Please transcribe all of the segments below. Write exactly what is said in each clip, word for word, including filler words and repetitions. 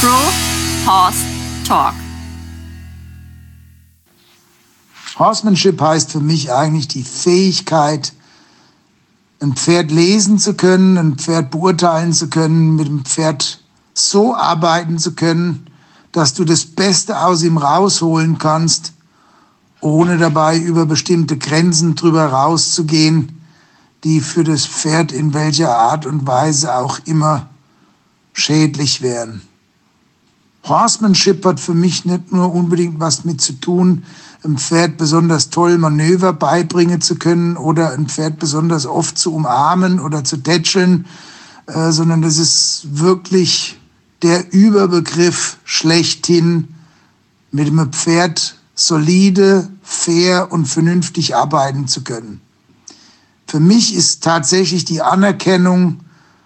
Pro Horse Talk. Horsemanship heißt für mich eigentlich die Fähigkeit, ein Pferd lesen zu können, ein Pferd beurteilen zu können, mit dem Pferd so arbeiten zu können, dass du das Beste aus ihm rausholen kannst, ohne dabei über bestimmte Grenzen drüber rauszugehen, die für das Pferd in welcher Art und Weise auch immer schädlich wären. Horsemanship hat für mich nicht nur unbedingt was mit zu tun, einem Pferd besonders toll Manöver beibringen zu können oder ein Pferd besonders oft zu umarmen oder zu tätscheln, äh, sondern das ist wirklich der Überbegriff schlechthin, mit einem Pferd solide, fair und vernünftig arbeiten zu können. Für mich ist tatsächlich die Anerkennung,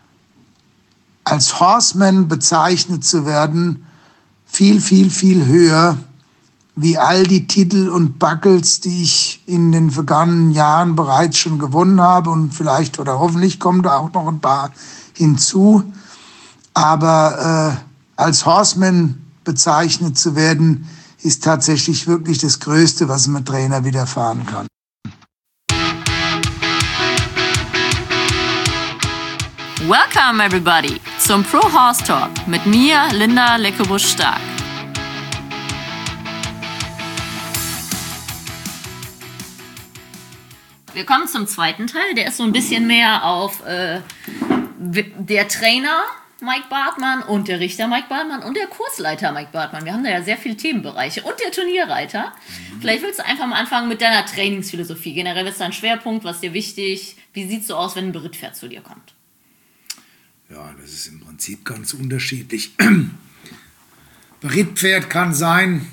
als Horseman bezeichnet zu werden, viel, viel, viel höher, wie all die Titel und Buckles, die ich in den vergangenen Jahren bereits schon gewonnen habe, und vielleicht oder hoffentlich kommen da auch noch ein paar hinzu. Aber äh, als Horseman bezeichnet zu werden, ist tatsächlich wirklich das Größte, was einem Trainer widerfahren kann. Welcome everybody zum Pro Horse Talk mit mir, Linda Leckebusch-Stark. Wir kommen zum zweiten Teil, der ist so ein bisschen mehr auf äh, der Trainer Mike Bartmann und der Richter Mike Bartmann und der Kursleiter Mike Bartmann. Wir haben da ja sehr viele Themenbereiche und der Turnierreiter. Vielleicht willst du einfach mal anfangen mit deiner Trainingsphilosophie. Generell ist da ein Schwerpunkt, was dir wichtig? Wie sieht es so aus, wenn ein Berittpferd zu dir kommt? Ja, das ist im Prinzip ganz unterschiedlich. Berittpferd kann sein,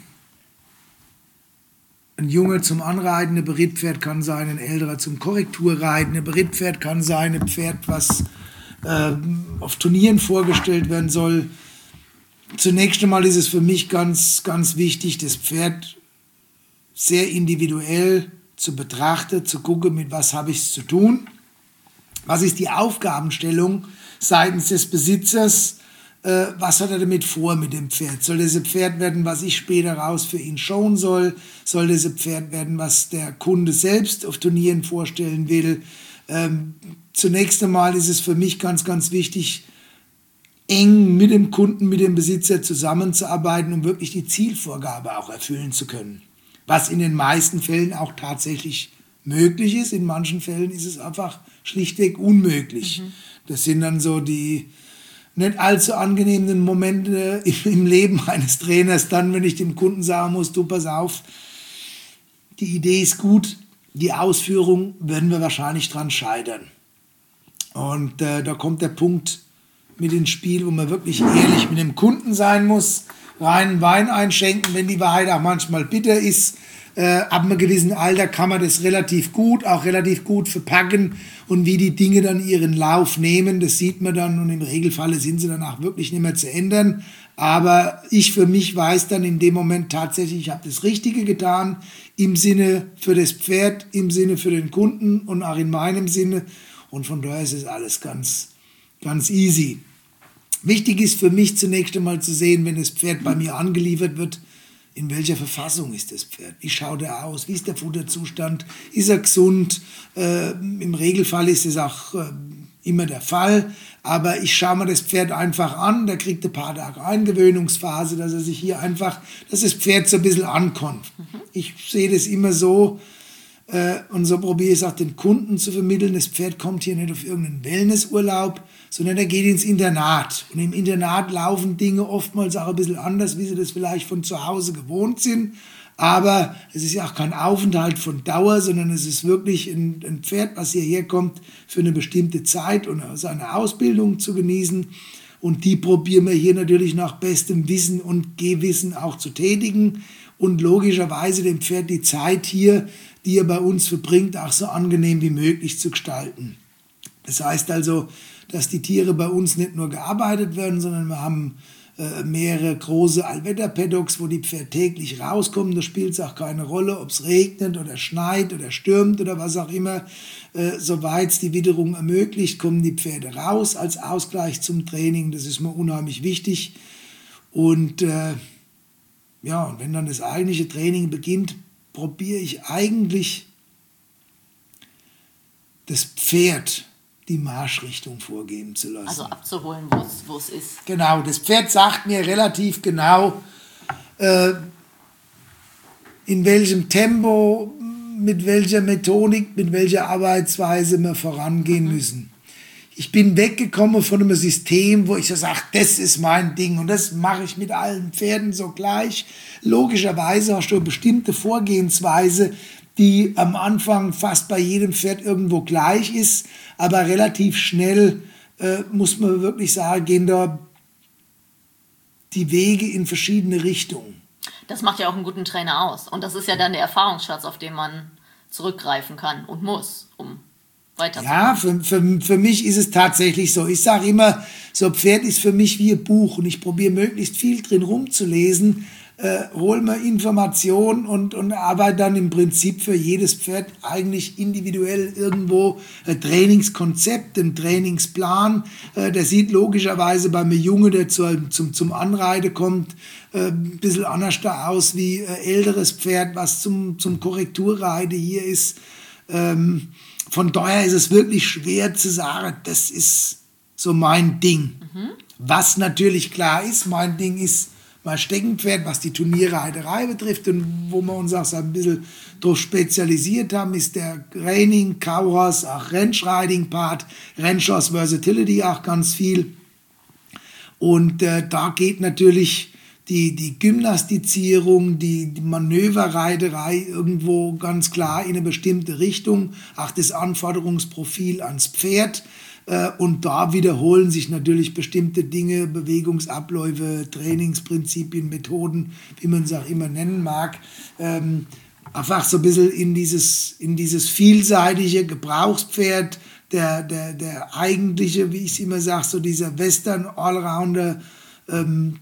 ein Junge zum Anreiten, ein Berittpferd kann sein, ein älterer zum Korrekturreiten, ein Berittpferd kann sein, ein Pferd, was äh, auf Turnieren vorgestellt werden soll. Zunächst einmal ist es für mich ganz, ganz wichtig, das Pferd sehr individuell zu betrachten, zu gucken, mit was habe ich es zu tun. Was ist die Aufgabenstellung seitens des Besitzers? Äh, was hat er damit vor mit dem Pferd? Soll das ein Pferd werden, was ich später raus für ihn schauen soll? Soll das ein Pferd werden, was der Kunde selbst auf Turnieren vorstellen will? Ähm, zunächst einmal ist es für mich ganz, ganz wichtig, eng mit dem Kunden, mit dem Besitzer zusammenzuarbeiten, um wirklich die Zielvorgabe auch erfüllen zu können. Was in den meisten Fällen auch tatsächlich möglich ist. In manchen Fällen ist es einfach schlichtweg unmöglich. Mhm. Das sind dann so die nicht allzu angenehmen Momente im Leben eines Trainers, dann, wenn ich dem Kunden sagen muss, du, pass auf, die Idee ist gut, die Ausführung werden wir wahrscheinlich dran scheitern. Und äh, da kommt der Punkt mit ins Spiel, wo man wirklich ehrlich mit dem Kunden sein muss, reinen Wein einschenken, wenn die Wahrheit auch manchmal bitter ist. Äh, ab einem gewissen Alter kann man das relativ gut, auch relativ gut verpacken, und wie die Dinge dann ihren Lauf nehmen, das sieht man dann, und im Regelfall sind sie danach wirklich nicht mehr zu ändern. Aber ich für mich weiß dann in dem Moment tatsächlich, ich habe das Richtige getan, im Sinne für das Pferd, im Sinne für den Kunden und auch in meinem Sinne, und von daher ist es alles ganz, ganz easy. Wichtig ist für mich zunächst einmal zu sehen, wenn das Pferd bei mir angeliefert wird, in welcher Verfassung ist das Pferd? Wie schaut er aus? Wie ist der Futterzustand? Ist er gesund? Äh, Im Regelfall ist es auch äh, immer der Fall. Aber ich schaue mir das Pferd einfach an. Der kriegt ein paar Tage Eingewöhnungsphase, dass er sich hier einfach, dass das Pferd so ein bisschen ankommt. Mhm. Ich sehe das immer so, äh, und so probiere ich es auch den Kunden zu vermitteln. Das Pferd kommt hier nicht auf irgendeinen Wellnessurlaub, sondern er geht ins Internat. Und im Internat laufen Dinge oftmals auch ein bisschen anders, wie sie das vielleicht von zu Hause gewohnt sind. Aber es ist ja auch kein Aufenthalt von Dauer, sondern es ist wirklich ein, ein Pferd, was hierher kommt, für eine bestimmte Zeit und seine Ausbildung zu genießen. Und die probieren wir hier natürlich nach bestem Wissen und Gewissen auch zu tätigen. Und logischerweise dem Pferd die Zeit hier, die er bei uns verbringt, auch so angenehm wie möglich zu gestalten. Das heißt also, dass die Tiere bei uns nicht nur gearbeitet werden, sondern wir haben äh, mehrere große Allwetter-Paddocks, wo die Pferde täglich rauskommen. Da spielt es auch keine Rolle, ob es regnet oder schneit oder stürmt oder was auch immer. Äh, soweit es die Witterung ermöglicht, kommen die Pferde raus als Ausgleich zum Training. Das ist mir unheimlich wichtig. Und äh, ja, und wenn dann das eigentliche Training beginnt, probiere ich eigentlich das Pferd die Marschrichtung vorgeben zu lassen. Also abzuholen, wo es ist. Genau, das Pferd sagt mir relativ genau, äh, in welchem Tempo, mit welcher Methodik, mit welcher Arbeitsweise wir vorangehen müssen. Ich bin weggekommen von einem System, wo ich so sage, das ist mein Ding und das mache ich mit allen Pferden so gleich. Logischerweise hast du eine bestimmte Vorgehensweise, die am Anfang fast bei jedem Pferd irgendwo gleich ist, aber relativ schnell, äh, muss man wirklich sagen, gehen da die Wege in verschiedene Richtungen. Das macht ja auch einen guten Trainer aus. Und das ist ja dann der Erfahrungsschatz, auf den man zurückgreifen kann und muss, um weiterzukommen. Ja, für, für, für mich ist es tatsächlich so. Ich sage immer, so ein Pferd ist für mich wie ein Buch und ich probiere möglichst viel drin rumzulesen, äh, hole mir Informationen und, und arbeite dann im Prinzip für jedes Pferd eigentlich individuell irgendwo ein Trainingskonzept, einen Trainingsplan. Äh, der sieht logischerweise bei einem Junge, der zu, zum, zum Anreiten kommt, äh, ein bisschen anders da aus wie ein älteres Pferd, was zum, zum Korrekturreiten hier ist. Ähm, von daher ist es wirklich schwer zu sagen, das ist so mein Ding. Mhm. Was natürlich klar ist, mein Ding ist mein Steckenpferd, was die Turnierreiterei betrifft und wo wir uns auch so ein bisschen drauf spezialisiert haben, ist der Reining, Cowhorse, auch Ranch-Riding-Part, Ranch-Horse Versatility auch ganz viel. Und äh, da geht natürlich die, die Gymnastizierung, die, die Manöverreiterei irgendwo ganz klar in eine bestimmte Richtung, auch das Anforderungsprofil ans Pferd. Und da wiederholen sich natürlich bestimmte Dinge, Bewegungsabläufe, Trainingsprinzipien, Methoden, wie man es auch immer nennen mag. Ähm, einfach so ein bisschen in dieses, in dieses vielseitige Gebrauchspferd, der, der, der eigentliche, wie ich es immer sage, so dieser Western-Allrounder, ähm,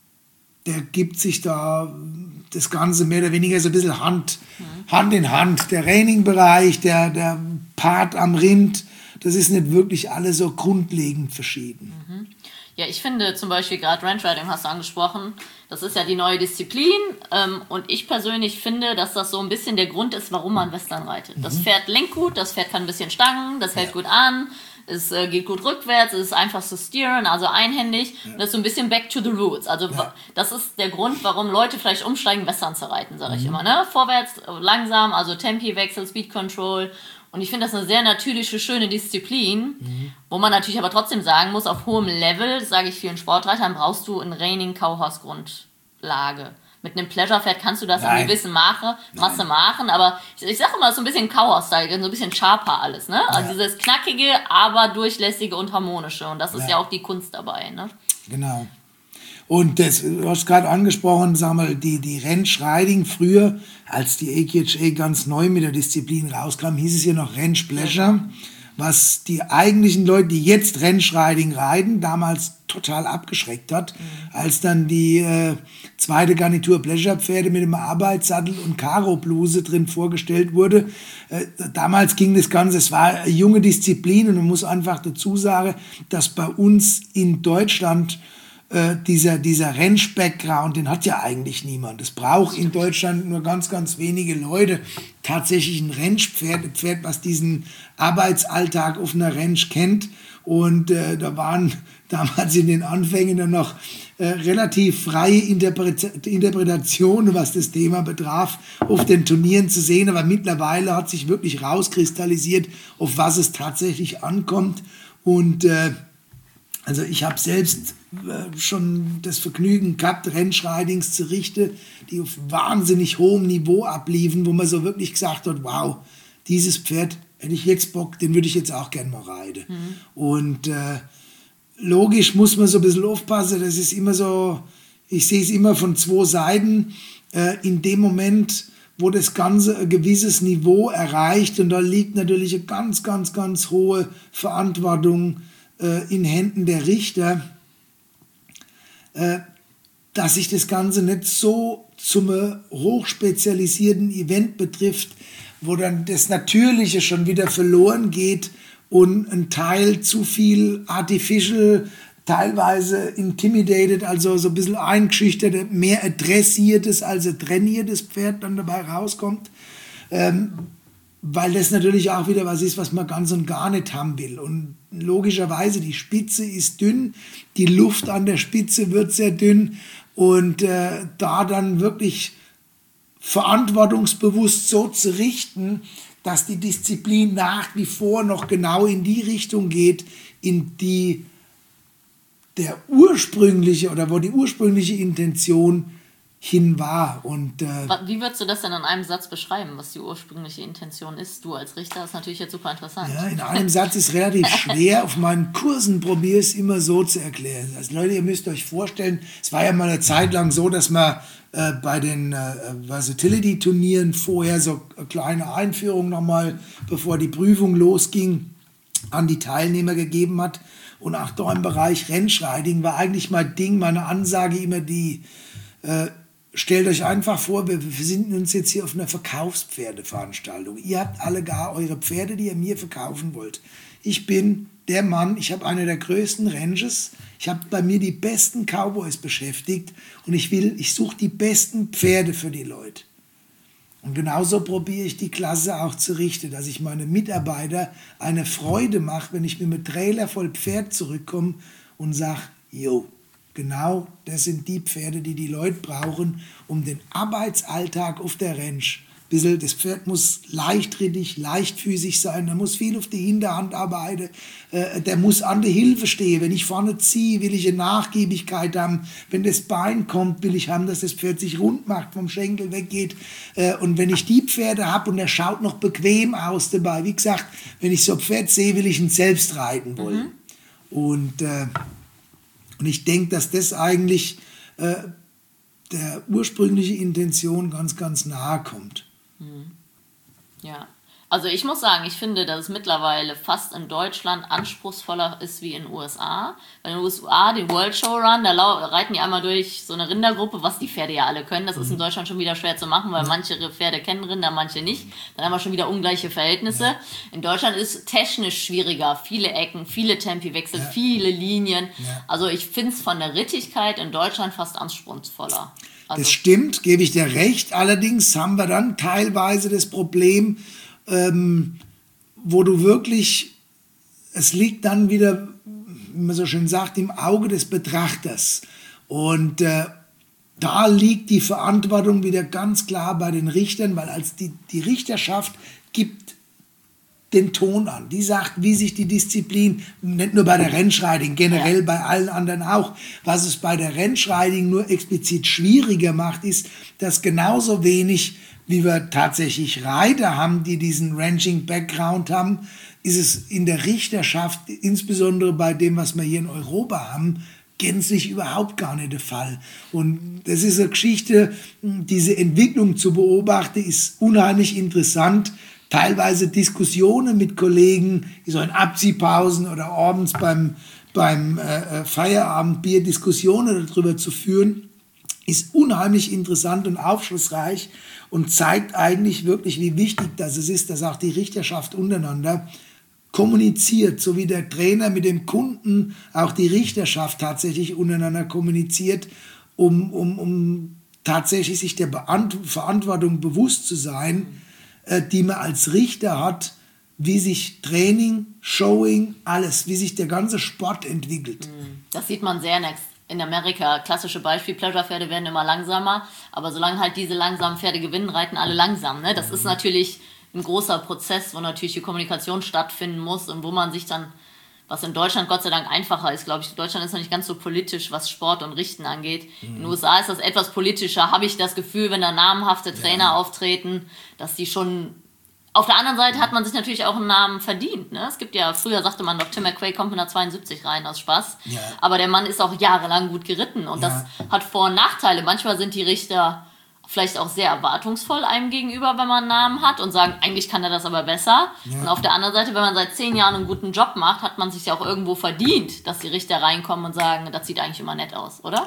der gibt sich da das Ganze mehr oder weniger so ein bisschen Hand, mhm. Hand in Hand. Der Reining-Bereich, der, der Part am Rind, das ist nicht wirklich alles so grundlegend verschieden. Mhm. Ja, ich finde zum Beispiel gerade Ranch Riding hast du angesprochen, das ist ja die neue Disziplin ähm, und ich persönlich finde, dass das so ein bisschen der Grund ist, warum man Western reitet. Mhm. Das Pferd lenkt gut, das Pferd kann ein bisschen stangen, das hält ja. gut an, es äh, geht gut rückwärts, es ist einfach zu steeren, also einhändig. Ja. Das ist so ein bisschen back to the roots. Also ja. das ist der Grund, warum Leute vielleicht umsteigen, Western zu reiten, sage mhm. ich immer. Ne? Vorwärts, langsam, also Tempi-Wechsel, Speed Control. Und ich finde das eine sehr natürliche, schöne Disziplin, mhm. wo man natürlich aber trotzdem sagen muss, auf hohem Level, das sage ich vielen Sportreitern, brauchst du eine Reining-Cowhorse-Grundlage. Mit einem Pleasure-Pferd kannst du das in einer gewissen Mache, Masse Nein. machen, aber ich, ich sage immer, so ein bisschen Cowhorse-Style, so ein bisschen sharper alles, ne? Also ja. dieses knackige, aber durchlässige und harmonische und das ist ja, ja auch die Kunst dabei, ne? Genau. Und das, du hast gerade angesprochen, sag mal, die, die Ranch Riding früher, als die A K H A ganz neu mit der Disziplin rauskam, hieß es hier noch Ranch Pleasure, was die eigentlichen Leute, die jetzt Ranch Riding reiten, damals total abgeschreckt hat, mhm. als dann die äh, zweite Garnitur Pleasure Pferde mit dem Arbeitssattel und Karo-Bluse drin vorgestellt wurde. Äh, damals ging das Ganze, es war eine junge Disziplin und man muss einfach dazu sagen, dass bei uns in Deutschland Äh, dieser, dieser Ranch-Background, den hat ja eigentlich niemand. Es braucht in Deutschland nur ganz, ganz wenige Leute tatsächlich ein Ranch-Pferd, ein Pferd, was diesen Arbeitsalltag auf einer Ranch kennt. Und äh, da waren damals in den Anfängen dann noch äh, relativ freie Interpre- Interpretationen, was das Thema betraf, auf den Turnieren zu sehen. Aber mittlerweile hat sich wirklich rauskristallisiert, auf was es tatsächlich ankommt. Und äh, also ich habe selbst äh, schon das Vergnügen gehabt, Ranch-Ridings zu richten, die auf wahnsinnig hohem Niveau abliefen, wo man so wirklich gesagt hat, wow, dieses Pferd, hätte ich jetzt Bock, den würde ich jetzt auch gerne mal reiten. Mhm. Und äh, logisch muss man so ein bisschen aufpassen, das ist immer so, ich sehe es immer von zwei Seiten, äh, in dem Moment, wo das Ganze ein gewisses Niveau erreicht und da liegt natürlich eine ganz, ganz, ganz hohe Verantwortung in Händen der Richter, dass sich das Ganze nicht so zum hochspezialisierten Event betrifft, wo dann das Natürliche schon wieder verloren geht und ein Teil zu viel Artificial teilweise intimidated, also so ein bisschen eingeschüchtert, mehr ein dressiertes als ein trainiertes Pferd dann dabei rauskommt. Ähm, weil das natürlich auch wieder was ist, was man ganz und gar nicht haben will. Und logischerweise, die Spitze ist dünn, die Luft an der Spitze wird sehr dünn und äh, da dann wirklich verantwortungsbewusst so zu richten, dass die Disziplin nach wie vor noch genau in die Richtung geht, in die der ursprüngliche oder wo die ursprüngliche Intention hin war. Und, äh, Wie würdest du das denn in einem Satz beschreiben, was die ursprüngliche Intention ist? Du als Richter, ist natürlich jetzt super interessant. Ja, in einem Satz ist relativ schwer. Auf meinen Kursen probiere ich es immer so zu erklären. Also Leute, ihr müsst euch vorstellen, es war ja mal eine Zeit lang so, dass man äh, bei den äh, Versatility-Turnieren vorher so eine kleine Einführung nochmal, bevor die Prüfung losging, an die Teilnehmer gegeben hat. Und auch da im Bereich Rennschreiting war eigentlich mein Ding, meine Ansage immer die, äh, stellt euch einfach vor, wir befinden uns jetzt hier auf einer Verkaufspferdeveranstaltung. Ihr habt alle gar eure Pferde, die ihr mir verkaufen wollt. Ich bin der Mann, ich habe eine der größten Ranges, ich habe bei mir die besten Cowboys beschäftigt und ich will, ich suche die besten Pferde für die Leute. Und genauso probiere ich die Klasse auch zu richten, dass ich meine Mitarbeiter eine Freude mache, wenn ich mit einem Trailer voll Pferd zurückkomme und sage, jo, genau das sind die Pferde, die die Leute brauchen, um den Arbeitsalltag auf der Ranch. Bisschen, das Pferd muss leichtrittig, leichtfüßig sein, der muss viel auf die Hinterhand arbeiten, äh, der muss an der Hilfe stehen. Wenn ich vorne ziehe, will ich eine Nachgiebigkeit haben. Wenn das Bein kommt, will ich haben, dass das Pferd sich rund macht, vom Schenkel weggeht. Äh, und wenn ich die Pferde habe und der schaut noch bequem aus dabei, wie gesagt, wenn ich so ein Pferd sehe, will ich ihn selbst reiten wollen. Mhm. Und, äh, und ich denke, dass das eigentlich äh, der ursprünglichen Intention ganz, ganz nahe kommt. Ja, also ich muss sagen, ich finde, dass es mittlerweile fast in Deutschland anspruchsvoller ist wie in den U S A. Weil in den U S A, den World Show Run, da reiten die einmal durch so eine Rindergruppe, was die Pferde ja alle können. Das ist in Deutschland schon wieder schwer zu machen, weil manche Pferde kennen Rinder, manche nicht. Dann haben wir schon wieder ungleiche Verhältnisse. Ja. In Deutschland ist es technisch schwieriger. Viele Ecken, viele Tempiwechsel, ja. viele Linien. Ja. Also ich finde es von der Rittigkeit in Deutschland fast anspruchsvoller. Also das stimmt, gebe ich dir recht. Allerdings haben wir dann teilweise das Problem, ähm, wo du wirklich, es liegt dann wieder, wie man so schön sagt, im Auge des Betrachters. Und äh, da liegt die Verantwortung wieder ganz klar bei den Richtern, weil als die, die Richterschaft gibt den Ton an. Die sagt, wie sich die Disziplin, nicht nur bei der Rennschreiting, generell ja. bei allen anderen auch, was es bei der Rennschreiting nur explizit schwieriger macht, ist, dass genauso wenig, wie wir tatsächlich Reiter haben, die diesen Ranching-Background haben, ist es in der Richterschaft, insbesondere bei dem, was wir hier in Europa haben, gänzlich überhaupt gar nicht der Fall. Und das ist eine Geschichte, diese Entwicklung zu beobachten, ist unheimlich interessant. Teilweise Diskussionen mit Kollegen, so in Abziehpausen oder abends beim, beim äh, Feierabendbier Diskussionen darüber zu führen, ist unheimlich interessant und aufschlussreich und zeigt eigentlich wirklich, wie wichtig das ist, dass auch die Richterschaft untereinander kommuniziert, so wie der Trainer mit dem Kunden, auch die Richterschaft tatsächlich untereinander kommuniziert, um, um, um tatsächlich sich der Beant- Verantwortung bewusst zu sein, die man als Richter hat, wie sich Training, Showing, alles, wie sich der ganze Sport entwickelt. Das sieht man sehr in Amerika. Klassische Beispiel, Pleasure-Pferde werden immer langsamer, aber solange halt diese langsamen Pferde gewinnen, reiten alle langsam. Ne? Das ist natürlich ein großer Prozess, wo natürlich die Kommunikation stattfinden muss und wo man sich dann, was in Deutschland Gott sei Dank einfacher ist, glaube ich, Deutschland ist noch nicht ganz so politisch, was Sport und Richten angeht. Mhm. In den U S A ist das etwas politischer, habe ich das Gefühl, wenn da namhafte Trainer ja. auftreten, dass die schon... Auf der anderen Seite hat man sich natürlich auch einen Namen verdient. Ne? Es gibt ja, früher sagte man doch, Tim McQuay kommt mit einer zweiundsiebzig rein, aus Spaß. Ja. Aber der Mann ist auch jahrelang gut geritten und ja. das hat Vor- und Nachteile. Manchmal sind die Richter vielleicht auch sehr erwartungsvoll einem gegenüber, wenn man einen Namen hat und sagen, eigentlich kann er das aber besser. Ja. Und auf der anderen Seite, wenn man seit zehn Jahren einen guten Job macht, hat man sich ja auch irgendwo verdient, dass die Richter reinkommen und sagen, das sieht eigentlich immer nett aus, oder?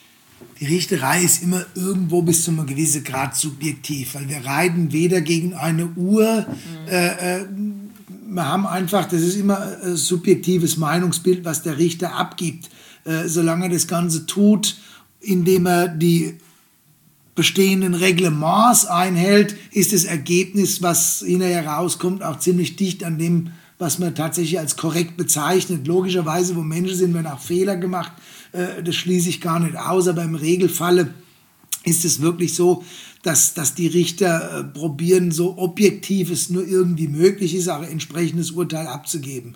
Die Richterei ist immer irgendwo bis zu einem gewissen Grad subjektiv, weil wir reiten weder gegen eine Uhr, mhm. äh, wir haben einfach, das ist immer ein subjektives Meinungsbild, was der Richter abgibt. Äh, solange er das Ganze tut, indem er die bestehenden Reglements einhält, ist das Ergebnis, was hinterher rauskommt, auch ziemlich dicht an dem, was man tatsächlich als korrekt bezeichnet. Logischerweise, wo Menschen sind, werden auch Fehler gemacht, äh, das schließe ich gar nicht aus, aber im Regelfalle ist es wirklich so, dass, dass die Richter äh, probieren, so objektiv es nur irgendwie möglich ist, auch ein entsprechendes Urteil abzugeben.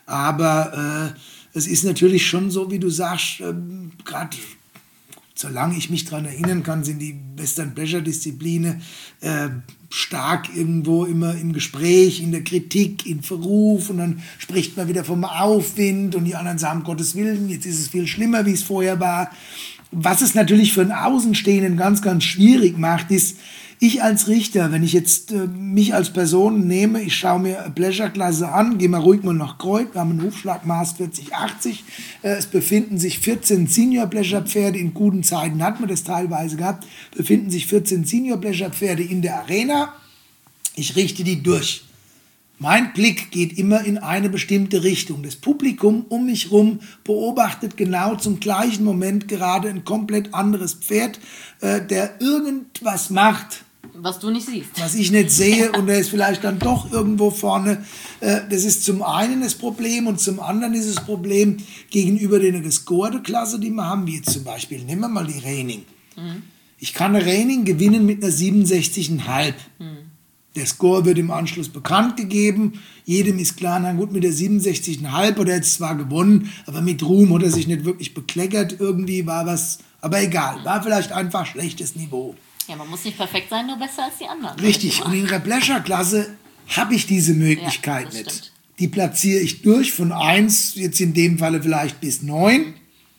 Aber äh, es ist natürlich schon so, wie du sagst, äh, gerade solange ich mich daran erinnern kann, sind die Western-Pleasure-Disziplinen äh, stark irgendwo immer im Gespräch, in der Kritik, in Verruf, und dann spricht man wieder vom Aufwind und die anderen sagen, um Gottes Willen, jetzt ist es viel schlimmer, wie es vorher war. Was es natürlich für einen Außenstehenden ganz, ganz schwierig macht, ist, ich als Richter, wenn ich jetzt äh, mich als Person nehme, ich schaue mir eine Pleasure-Klasse an, gehe mal ruhig mal nach Kreuth, wir haben ein Hufschlagmaß vierzig achtzig, äh, es befinden sich vierzehn Senior-Pleasure-Pferde, in guten Zeiten hat man das teilweise gehabt, befinden sich vierzehn Senior-Pleasure-Pferde in der Arena, ich richte die durch. Mein Blick geht immer in eine bestimmte Richtung. Das Publikum um mich herum beobachtet genau zum gleichen Moment gerade ein komplett anderes Pferd, äh, der irgendwas macht, was du nicht siehst. Was ich nicht sehe, und der ist vielleicht dann doch irgendwo vorne. Äh, das ist zum einen das Problem, und zum anderen ist das Problem gegenüber der gescorte-Klasse, die wir haben, wie jetzt zum Beispiel, nehmen wir mal die Reining. Mhm. Ich kann eine Reining gewinnen mit einer siebenundsechzig Komma fünf. Mhm. Der Score wird im Anschluss bekannt gegeben. Jedem ist klar, na gut, mit der siebenundsechzig Komma fünf oder jetzt zwar gewonnen, aber mit Ruhm hat er sich nicht wirklich bekleckert. Irgendwie war was, aber egal, war vielleicht einfach schlechtes Niveau. Ja, man muss nicht perfekt sein, nur besser als die anderen. Richtig, und in der Pleasure-Klasse habe ich diese Möglichkeit ja, nicht. Stimmt. Die platziere ich durch von eins, jetzt in dem Falle vielleicht bis neun.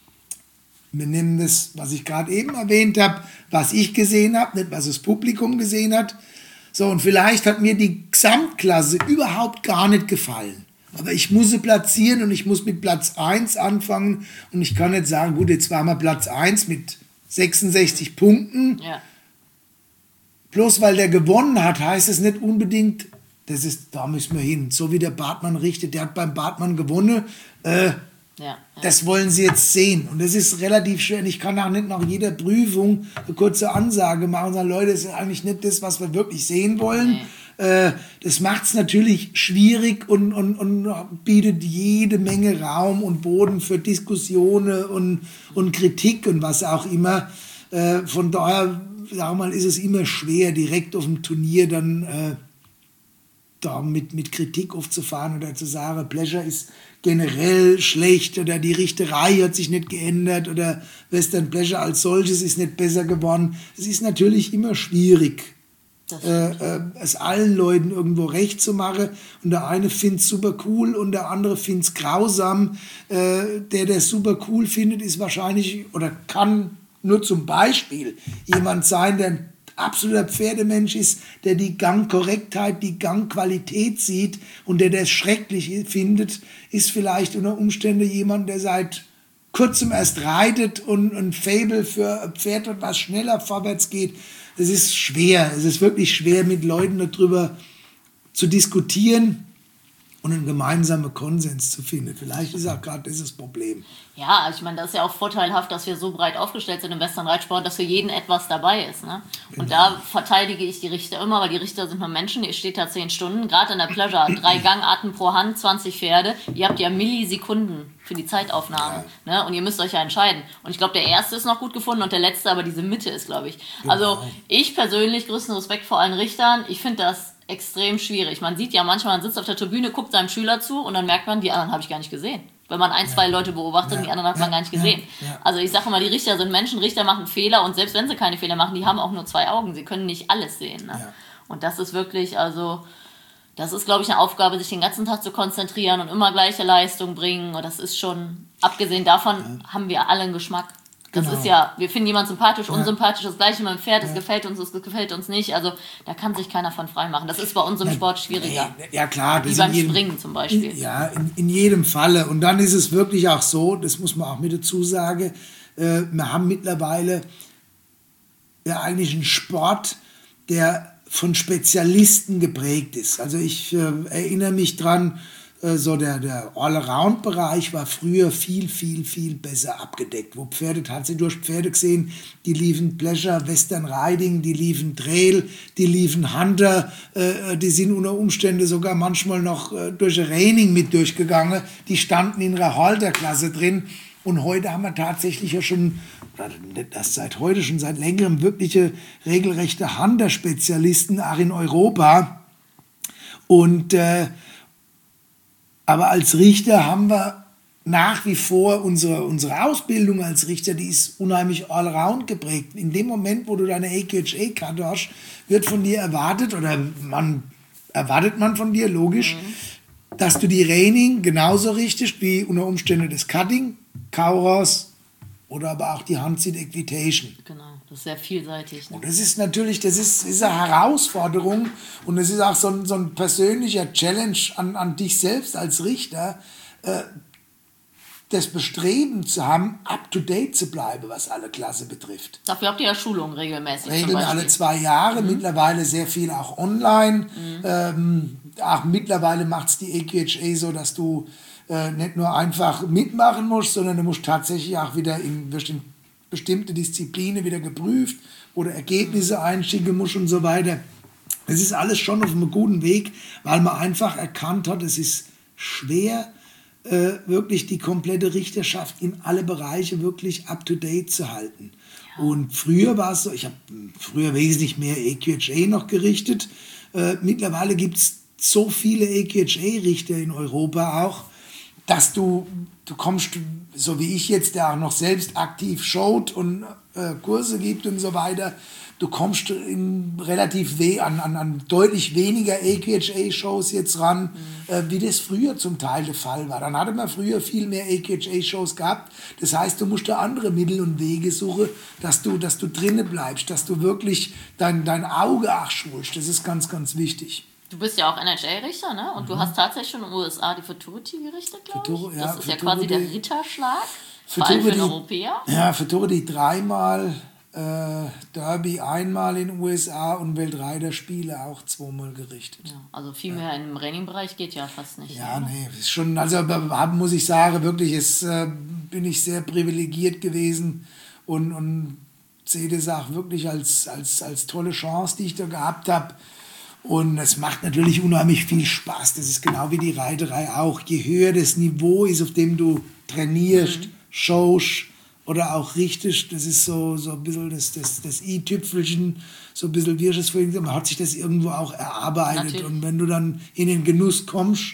Wir nehmen das, was ich gerade eben erwähnt habe, was ich gesehen habe, nicht was das Publikum gesehen hat. So, und vielleicht hat mir die Gesamtklasse überhaupt gar nicht gefallen. Aber ich muss sie platzieren und ich muss mit Platz eins anfangen. Und ich kann nicht sagen, gut, jetzt war mal Platz eins mit sechsundsechzig Punkten. Ja. Bloß weil der gewonnen hat, heißt es nicht unbedingt, das ist, da müssen wir hin. So wie der Bartmann richtet, der hat beim Bartmann gewonnen. Äh, Ja, ja. Das wollen sie jetzt sehen. Und das ist relativ schwer. Ich kann auch nicht nach jeder Prüfung eine kurze Ansage machen und sagen, Leute, das ist eigentlich nicht das, was wir wirklich sehen wollen. Nee. Äh, das macht es natürlich schwierig und, und, und bietet jede Menge Raum und Boden für Diskussionen und, und Kritik und was auch immer. Äh, von daher, sag mal, ist es immer schwer, direkt auf dem Turnier dann äh, da mit, mit Kritik aufzufahren oder zu sagen, Pleasure ist generell schlecht oder die Richterei hat sich nicht geändert oder Western Pleasure als solches ist nicht besser geworden. Es ist natürlich immer schwierig, äh, äh, es allen Leuten irgendwo recht zu machen, und der eine findet es super cool und der andere findet es grausam. Äh, der, der es super cool findet, ist wahrscheinlich oder kann nur zum Beispiel jemand sein, der ein absoluter Pferdemensch ist, der die Gangkorrektheit, die Gangqualität sieht, und der das schrecklich findet, ist vielleicht unter Umständen jemand, der seit kurzem erst reitet und ein Faible für ein Pferd hat, was schneller vorwärts geht. Es ist schwer, es ist wirklich schwer, mit Leuten darüber zu diskutieren und einen gemeinsamen Konsens zu finden. Vielleicht ist auch gerade das das Problem. Ja, ich meine, das ist ja auch vorteilhaft, dass wir so breit aufgestellt sind im Western-Reitsport, dass für jeden etwas dabei ist. Ne? Und genau. Da verteidige ich die Richter immer, weil die Richter sind nur Menschen, ihr steht da zehn Stunden, gerade in der Pleasure, drei Gangarten pro Hand, zwanzig Pferde, ihr habt ja Millisekunden für die Zeitaufnahme, ja. Ne? Und ihr müsst euch ja entscheiden. Und ich glaube, der erste ist noch gut gefunden und der letzte, aber diese Mitte ist, glaube ich. Genau. Also ich persönlich, größten Respekt vor allen Richtern, ich finde das extrem schwierig. Man sieht ja manchmal, man sitzt auf der Tribüne, guckt seinem Schüler zu und dann merkt man, die anderen habe ich gar nicht gesehen. Wenn man ein, zwei Leute beobachtet, ja, die anderen hat man ja, gar nicht gesehen. Ja, ja. Also ich sage immer, die Richter sind Menschen, Richter machen Fehler, und selbst wenn sie keine Fehler machen, die haben auch nur zwei Augen. Sie können nicht alles sehen. Ne? Ja. Und das ist wirklich, also das ist, glaube ich, eine Aufgabe, sich den ganzen Tag zu konzentrieren und immer gleiche Leistung bringen. Und das ist schon, abgesehen davon, ja. haben wir alle einen Geschmack. Das genau. ist ja, wir finden jemanden sympathisch, ja. unsympathisch, das gleiche mit dem Pferd, das ja. gefällt uns, das gefällt uns nicht. Also da kann sich keiner von frei machen. Das ist bei uns im Sport schwieriger. Ja, klar. Wie beim jedem, Springen zum Beispiel. In, ja, in, in jedem Falle. Und dann ist es wirklich auch so, das muss man auch mit dazu sagen, äh, wir haben mittlerweile ja eigentlich einen Sport, der von Spezialisten geprägt ist. Also ich äh, erinnere mich dran, äh, so der, der Allround-Bereich war früher viel, viel, viel besser abgedeckt. Wo Pferde tatsächlich, du hast Pferde gesehen, die liefen Pleasure, Western Riding, die liefen Trail, die liefen Hunter, äh, die sind unter Umständen sogar manchmal noch äh, durch Reining mit durchgegangen. Die standen in einer Halterklasse drin. Und heute haben wir tatsächlich ja schon, oder nicht erst seit heute, schon seit längerem wirkliche regelrechte Hunter-Spezialisten, auch in Europa. Und, äh, aber als Richter haben wir nach wie vor unsere, unsere Ausbildung als Richter, die ist unheimlich allround geprägt. In dem Moment, wo du deine A Q H A-Karte hast, wird von dir erwartet, oder man erwartet man von dir, logisch, mhm. dass du die Reining genauso richtest wie unter Umständen das Cutting, Kauros oder aber auch die Handseat Equitation. Genau, das ist sehr vielseitig. Ne? Und das ist natürlich, das ist, ist eine Herausforderung und das ist auch so ein, so ein persönlicher Challenge an, an dich selbst als Richter, äh, das Bestreben zu haben, up-to-date zu bleiben, was alle Klasse betrifft. Dafür habt ihr ja Schulungen regelmäßig. Regeln alle zwei Jahre, mhm. mittlerweile sehr viel auch online. Mhm. Ähm, auch mittlerweile macht es die A Q H A so, dass du äh, nicht nur einfach mitmachen musst, sondern du musst tatsächlich auch wieder in bestimmte Disziplinen wieder geprüft oder Ergebnisse einschicken musst und so weiter. Es ist alles schon auf einem guten Weg, weil man einfach erkannt hat, es ist schwer, äh, wirklich die komplette Richterschaft in alle Bereiche wirklich up-to-date zu halten. Ja. Und früher war es so, ich habe früher wesentlich mehr A Q H A noch gerichtet. Äh, mittlerweile gibt es so viele A Q H A-Richter in Europa auch, dass du, du kommst, so wie ich jetzt, der auch noch selbst aktiv showt und äh, Kurse gibt und so weiter, du kommst in relativ weh, an, an, an deutlich weniger A Q H A-Shows jetzt ran, mhm. äh, wie das früher zum Teil der Fall war. Dann hatte man früher viel mehr A Q H A-Shows gehabt. Das heißt, du musst da andere Mittel und Wege suchen, dass du, dass du drinnen bleibst, dass du wirklich dein, dein Auge auch schulst. Das ist ganz, ganz wichtig. Du bist ja auch N H A-Richter, ne? Und mhm. du hast tatsächlich schon in den U S A die Futurity gerichtet, glaube ich. Ja, das ist Futurity, ja quasi der Ritterschlag, vor allem für den Europäer. Ja, Futurity dreimal, äh, Derby einmal in den U S A und Weltreiterspiele auch zweimal gerichtet. Ja, also viel mehr ja. im Reining-Bereich geht ja fast nicht. Ja, oder? nee, ist schon, also muss ich sagen, wirklich, ist, äh, bin ich sehr privilegiert gewesen und, und sehe das auch wirklich als, als, als tolle Chance, die ich da gehabt habe. Und es macht natürlich unheimlich viel Spaß. Das ist genau wie die Reiterei auch. Je höher das Niveau ist, auf dem du trainierst, mhm. showst oder auch richtest, das ist so, so ein bisschen das, das, das i-Tüpfelchen, so ein bisschen, wie ich es vorhin gesagt habe, man hat sich das irgendwo auch erarbeitet. Natürlich. Und wenn du dann in den Genuss kommst.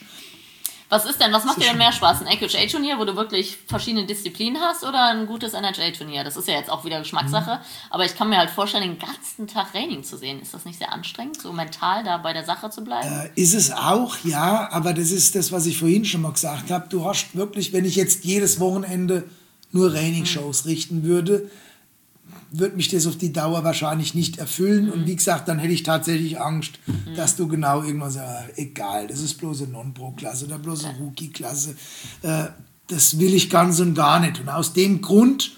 Was ist denn, was macht dir denn mehr Spaß? Ein A Q H A-Turnier, wo du wirklich verschiedene Disziplinen hast, oder ein gutes N H A-Turnier? Das ist ja jetzt auch wieder Geschmackssache, mhm. aber ich kann mir halt vorstellen, den ganzen Tag Reining zu sehen. Ist das nicht sehr anstrengend, so mental da bei der Sache zu bleiben? Äh, ist es auch, ja, aber das ist das, was ich vorhin schon mal gesagt habe. Du hast wirklich, wenn ich jetzt jedes Wochenende nur Reining-Shows mhm. richten würde, würde mich das auf die Dauer wahrscheinlich nicht erfüllen. Mhm. Und wie gesagt, dann hätte ich tatsächlich Angst, mhm. dass du genau irgendwann sagst, egal, das ist bloß eine Non-Pro-Klasse oder bloß eine Rookie-Klasse. Äh, das will ich ganz und gar nicht. Und aus dem Grund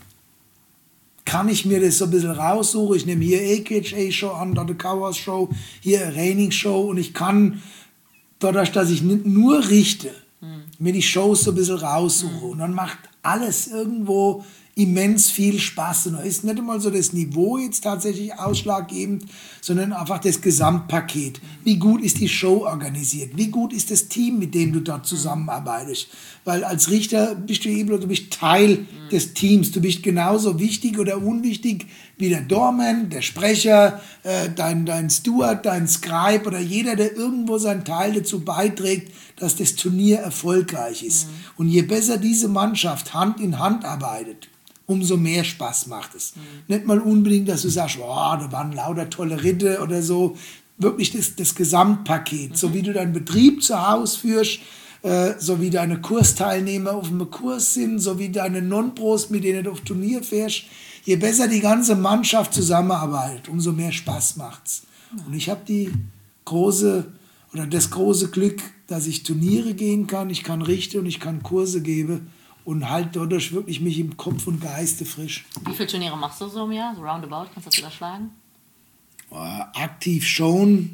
kann ich mir das so ein bisschen raussuchen. Ich nehme hier A Q H A-Show an, da eine Kauers-Show, hier eine Reining-Show und ich kann, dadurch, dass ich nicht nur richte, mhm. mir die Shows so ein bisschen raussuche. Mhm. Und dann macht alles irgendwo immens viel Spaß. Und da ist nicht einmal so das Niveau jetzt tatsächlich ausschlaggebend, sondern einfach das Gesamtpaket. Wie gut ist die Show organisiert? Wie gut ist das Team, mit dem du dort zusammenarbeitest? Weil als Richter bist du eben, du bist Teil mhm. des Teams. Du bist genauso wichtig oder unwichtig wie der Doorman, der Sprecher, äh, dein, dein Steward, dein Scribe oder jeder, der irgendwo seinen Teil dazu beiträgt, dass das Turnier erfolgreich ist. Mhm. Und je besser diese Mannschaft Hand in Hand arbeitet, umso mehr Spaß macht es. Mhm. Nicht mal unbedingt, dass du sagst, oh, da waren lauter tolle Ritte oder so. Wirklich das, das Gesamtpaket. Mhm. So wie du deinen Betrieb zu Hause führst, äh, so wie deine Kursteilnehmer auf einem Kurs sind, so wie deine Non-Pros, mit denen du auf Turnier fährst. Je besser die ganze Mannschaft zusammenarbeitet, umso mehr Spaß macht's. Mhm. Und ich habe die große, oder das große Glück, dass ich Turniere gehen kann, ich kann richten und ich kann Kurse geben. Und halt dadurch wirklich mich im Kopf und Geiste frisch. Wie viele Turniere machst du so im Jahr? So roundabout, kannst du das überschlagen? Äh, aktiv schon,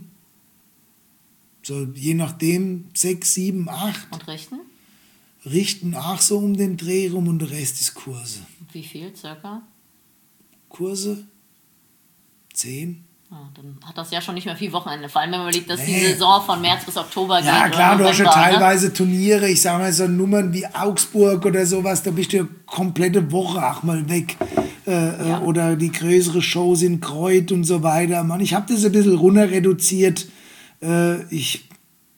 so je nachdem, sechs, sieben, acht. Und richten? Richten auch so um den Dreh rum und der Rest ist Kurse. Wie viel circa? Kurse? Zehn. Ja, dann hat das ja schon nicht mehr viel Wochenende. Vor allem, wenn man überlegt, dass Nee. die Saison von März bis Oktober geht. Ja, klar, oder du hast ja November, teilweise Turniere, ich sag mal so Nummern wie Augsburg oder sowas, da bist du ja komplette Woche auch mal weg. Äh, Ja. Oder die größere Shows in Kreuth und so weiter. Mann, ich habe das ein bisschen runter reduziert. Äh, ich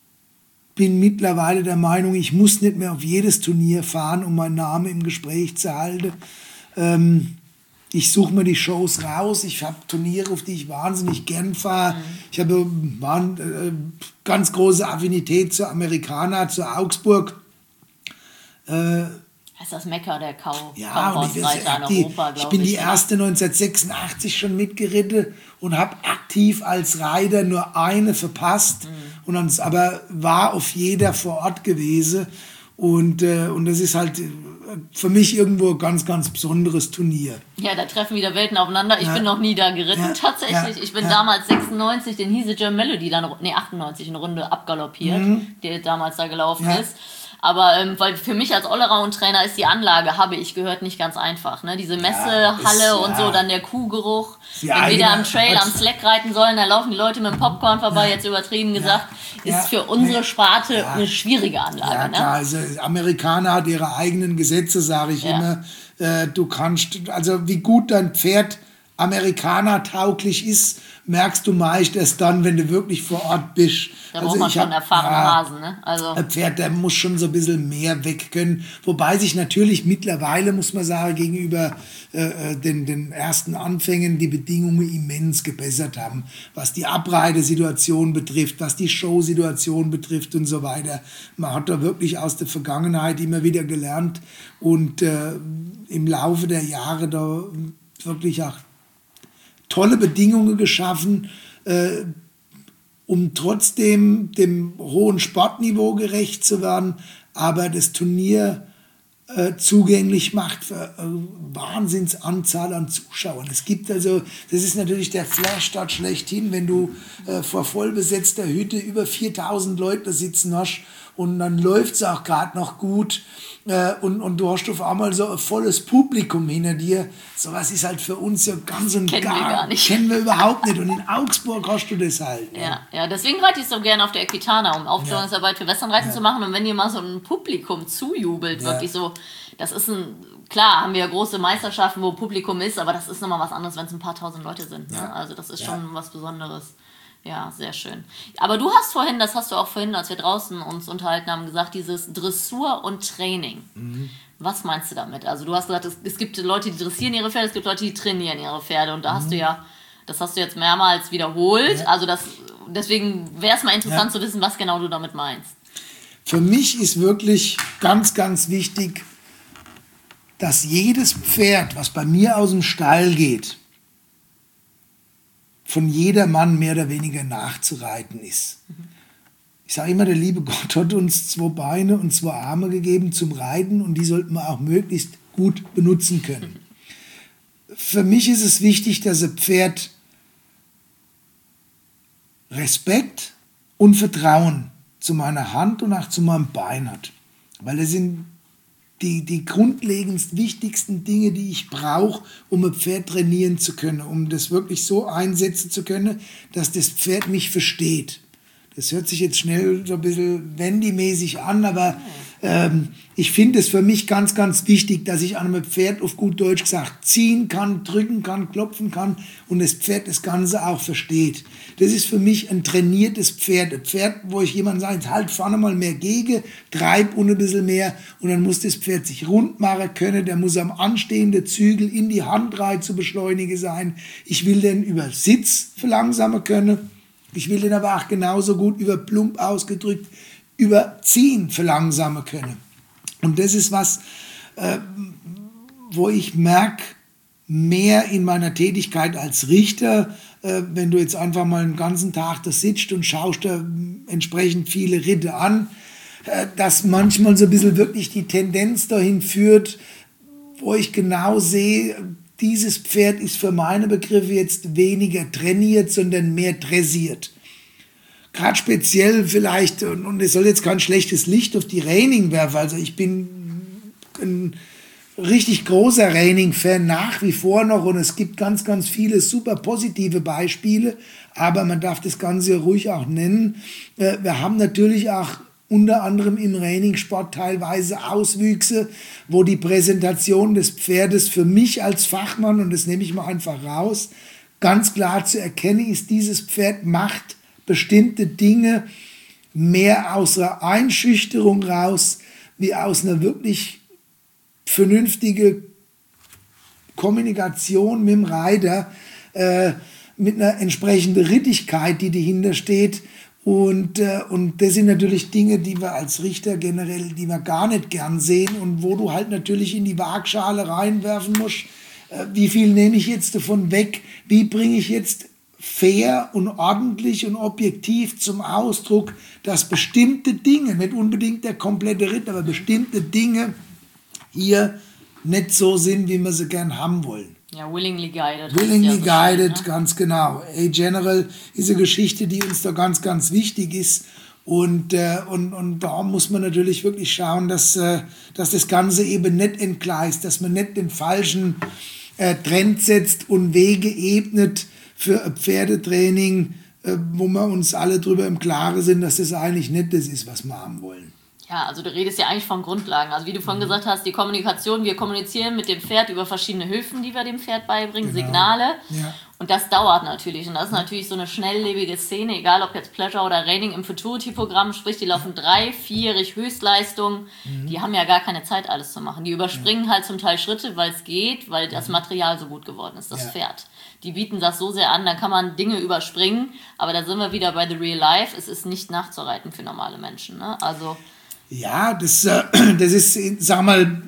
bin mittlerweile der Meinung, ich muss nicht mehr auf jedes Turnier fahren, um meinen Namen im Gespräch zu halten. Ähm, Ich suche mir die Shows raus. Ich habe Turniere, auf die ich wahnsinnig gern fahre. Mhm. Ich habe eine äh, ganz große Affinität zu Amerikaner, zu Augsburg. Äh, Das ist das Mekka der Kau ja, und ich, Kauhausreiter in die, Europa, ich glaube bin ich. die ne? erste neunzehnhundertsechsundachtzig schon mitgeritten und habe aktiv als Reiter nur eine verpasst. Mhm. Und dann, aber war auf jeder vor Ort gewesen. Und, äh, und das ist halt für mich irgendwo ein ganz, ganz besonderes Turnier. Ja, da treffen wieder Welten aufeinander. Ich Ja. bin noch nie da geritten, Ja. tatsächlich. Ja. Ich bin Ja. damals sechsundneunzig den Hiese German Melody, dann, nee, achtundneunzig eine Runde abgaloppiert, Mhm. der damals da gelaufen Ja. ist. Aber ähm, weil für mich als Allround-Trainer ist die Anlage, habe ich gehört, nicht ganz einfach. Ne? Diese Messehalle ist, und ja. so, dann der Kuhgeruch. Die Wenn wir eigene- da am Trail, am als- Slack reiten sollen, dann laufen die Leute mit dem Popcorn vorbei, jetzt übertrieben gesagt. Ist Ja. für unsere Nee. Sparte Ja. eine schwierige Anlage. Ja, ne? klar, also Amerikaner hat ihre eigenen Gesetze, sage ich Ja. immer. Äh, du kannst, also wie gut dein Pferd Amerikaner tauglich ist, merkst du meist erst dann, wenn du wirklich vor Ort bist. Da also braucht man ich schon hab- erfahrene ja, Hasen. Ne? Also, Ein Pferd, der muss schon so ein bisschen mehr weg können. Wobei sich natürlich mittlerweile, muss man sagen, gegenüber äh, den, den ersten Anfängen die Bedingungen immens gebessert haben. Was die Abreitesituation betrifft, was die Showsituation betrifft und so weiter. Man hat da wirklich aus der Vergangenheit immer wieder gelernt und äh, im Laufe der Jahre da wirklich auch tolle Bedingungen geschaffen, äh, um trotzdem dem hohen Sportniveau gerecht zu werden, aber das Turnier äh, zugänglich macht für eine Wahnsinnsanzahl an Zuschauern. Es gibt also, das ist natürlich der Flash dort schlechthin, wenn du äh, vor vollbesetzter Hütte über viertausend Leute sitzen hast und dann läuft es auch gerade noch gut äh, und, und du hast auf einmal so ein volles Publikum hinter dir. Sowas ist halt für uns ja ganz und Kennen wir gar, gar nicht. kennen wir überhaupt nicht. Und in Augsburg hast du das halt. Ne? Ja, ja, deswegen reite ich so gerne auf der Equitana, um Aufklärungsarbeit für Westernreiten Ja. zu machen. Und wenn ihr mal so ein Publikum zujubelt, Ja. wirklich so, das ist ein, klar, haben wir ja große Meisterschaften, wo Publikum ist, aber das ist nochmal was anderes, wenn es ein paar tausend Leute sind. Ne? Ja. Also das ist Ja. schon was Besonderes. Ja, sehr schön. Aber du hast vorhin, das hast du auch vorhin, als wir draußen uns unterhalten haben, gesagt, dieses Dressur und Training. Mhm. Was meinst du damit? Also du hast gesagt, es, es gibt Leute, die dressieren ihre Pferde, es gibt Leute, die trainieren ihre Pferde. Und da hast du ja, das hast du jetzt mehrmals wiederholt. Mhm. Ja. Also das, deswegen wäre es mal interessant Ja. zu wissen, was genau du damit meinst. Für mich ist wirklich ganz, ganz wichtig, dass jedes Pferd, was bei mir aus dem Stall geht, von jedermann mehr oder weniger nachzureiten ist. Ich sage immer, der liebe Gott hat uns zwei Beine und zwei Arme gegeben zum Reiten und die sollten wir auch möglichst gut benutzen können. Für mich ist es wichtig, dass ein Pferd Respekt und Vertrauen zu meiner Hand und auch zu meinem Bein hat. Weil das sind die, die grundlegendst wichtigsten Dinge, die ich brauche, um ein Pferd trainieren zu können, um das wirklich so einsetzen zu können, dass das Pferd mich versteht. Das hört sich jetzt schnell so ein bisschen Wendy-mäßig an, aber ähm, ich finde es für mich ganz, ganz wichtig, dass ich an einem Pferd auf gut Deutsch gesagt ziehen kann, drücken kann, klopfen kann und das Pferd das Ganze auch versteht. Das ist für mich ein trainiertes Pferd. Ein Pferd, wo ich jemandem sage, jetzt halt vorne mal mehr gegen, treib und ein bisschen mehr und dann muss das Pferd sich rund machen können, der muss am anstehenden Zügel in die Handreihe zu beschleunigen sein. Ich will den über Sitz verlangsamen können. Ich will den aber auch genauso gut über plump ausgedrückt, über Ziehen verlangsamen können. Und das ist was, äh, wo ich merke, mehr in meiner Tätigkeit als Richter, äh, wenn du jetzt einfach mal einen ganzen Tag da sitzt und schaust da entsprechend viele Ritte an, äh, dass manchmal so ein bisschen wirklich die Tendenz dahin führt, wo ich genau sehe, dieses Pferd ist für meine Begriffe jetzt weniger trainiert, sondern mehr dressiert. Gerade speziell vielleicht, und es soll jetzt kein schlechtes Licht auf die Reining werfen, also ich bin ein richtig großer Reining-Fan nach wie vor noch und es gibt ganz, ganz viele super positive Beispiele, aber man darf das Ganze ruhig auch nennen. Wir haben natürlich auch unter anderem im Reining-Sport teilweise Auswüchse, wo die Präsentation des Pferdes für mich als Fachmann, und das nehme ich mal einfach raus, ganz klar zu erkennen ist, dieses Pferd macht bestimmte Dinge mehr aus einer Einschüchterung raus, wie aus einer wirklich vernünftige Kommunikation mit dem Reiter, äh, mit einer entsprechenden Rittigkeit, die dahinter steht. Und, äh, und das sind natürlich Dinge, die wir als Richter generell, die wir gar nicht gern sehen und wo du halt natürlich in die Waagschale reinwerfen musst, äh, wie viel nehme ich jetzt davon weg, wie bringe ich jetzt fair und ordentlich und objektiv zum Ausdruck, dass bestimmte Dinge, nicht unbedingt der komplette Ritt, aber bestimmte Dinge hier nicht so sind, wie wir sie gern haben wollen. Ja, willingly guided. Willingly ja guided, ne? Ganz genau. A-General ist eine Geschichte, die uns da ganz, ganz wichtig ist. Und, äh, und, und da muss man natürlich wirklich schauen, dass, äh, dass das Ganze eben nicht entgleist, dass man nicht den falschen äh, Trend setzt und Wege ebnet für ein Pferdetraining, äh, wo wir uns alle darüber im Klaren sind, dass das eigentlich nicht das ist, was wir haben wollen. Ja, also du redest ja eigentlich von Grundlagen. Also wie du vorhin gesagt hast, die Kommunikation, wir kommunizieren mit dem Pferd über verschiedene Hilfen, die wir dem Pferd beibringen, genau. Signale. Ja. Und das dauert natürlich. Und das ist natürlich so eine schnelllebige Szene, egal ob jetzt Pleasure oder Reining im Futurity-Programm, sprich die laufen drei-, vierjährig Höchstleistung. Mhm. Die haben ja gar keine Zeit, alles zu machen. Die überspringen ja. halt zum Teil Schritte, weil es geht, weil das Material so gut geworden ist, das ja. Pferd. Die bieten das so sehr an, dann kann man Dinge überspringen. Aber da sind wir wieder bei The Real Life. Es ist nicht nachzureiten für normale Menschen. Ne? Also... Ja, das, äh, das ist, sag mal,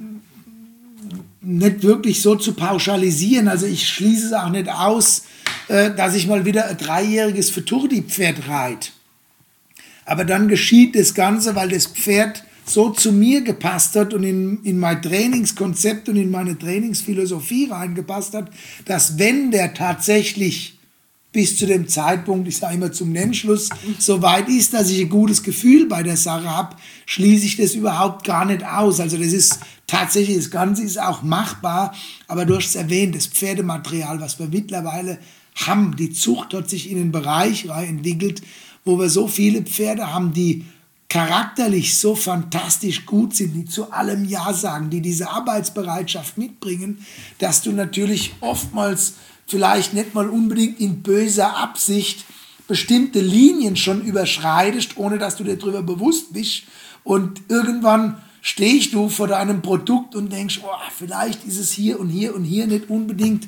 nicht wirklich so zu pauschalisieren. Also ich schließe es auch nicht aus, äh, dass ich mal wieder ein dreijähriges Futurity-Pferd reite. Aber dann geschieht das Ganze, weil das Pferd so zu mir gepasst hat und in, in mein Trainingskonzept und in meine Trainingsphilosophie reingepasst hat, dass wenn der tatsächlich bis zu dem Zeitpunkt, ich sage immer zum Nennschluss, so weit ist, dass ich ein gutes Gefühl bei der Sache habe, schließe ich das überhaupt gar nicht aus. Also das ist tatsächlich, das Ganze ist auch machbar, aber du hast es erwähnt, das Pferdematerial, was wir mittlerweile haben, die Zucht hat sich in den Bereich entwickelt, wo wir so viele Pferde haben, die charakterlich so fantastisch gut sind, die zu allem Ja sagen, die diese Arbeitsbereitschaft mitbringen, dass du natürlich oftmals vielleicht nicht mal unbedingt in böser Absicht bestimmte Linien schon überschreitest, ohne dass du dir darüber bewusst bist. Und irgendwann stehst du vor deinem Produkt und denkst, oh, vielleicht ist es hier und hier und hier nicht unbedingt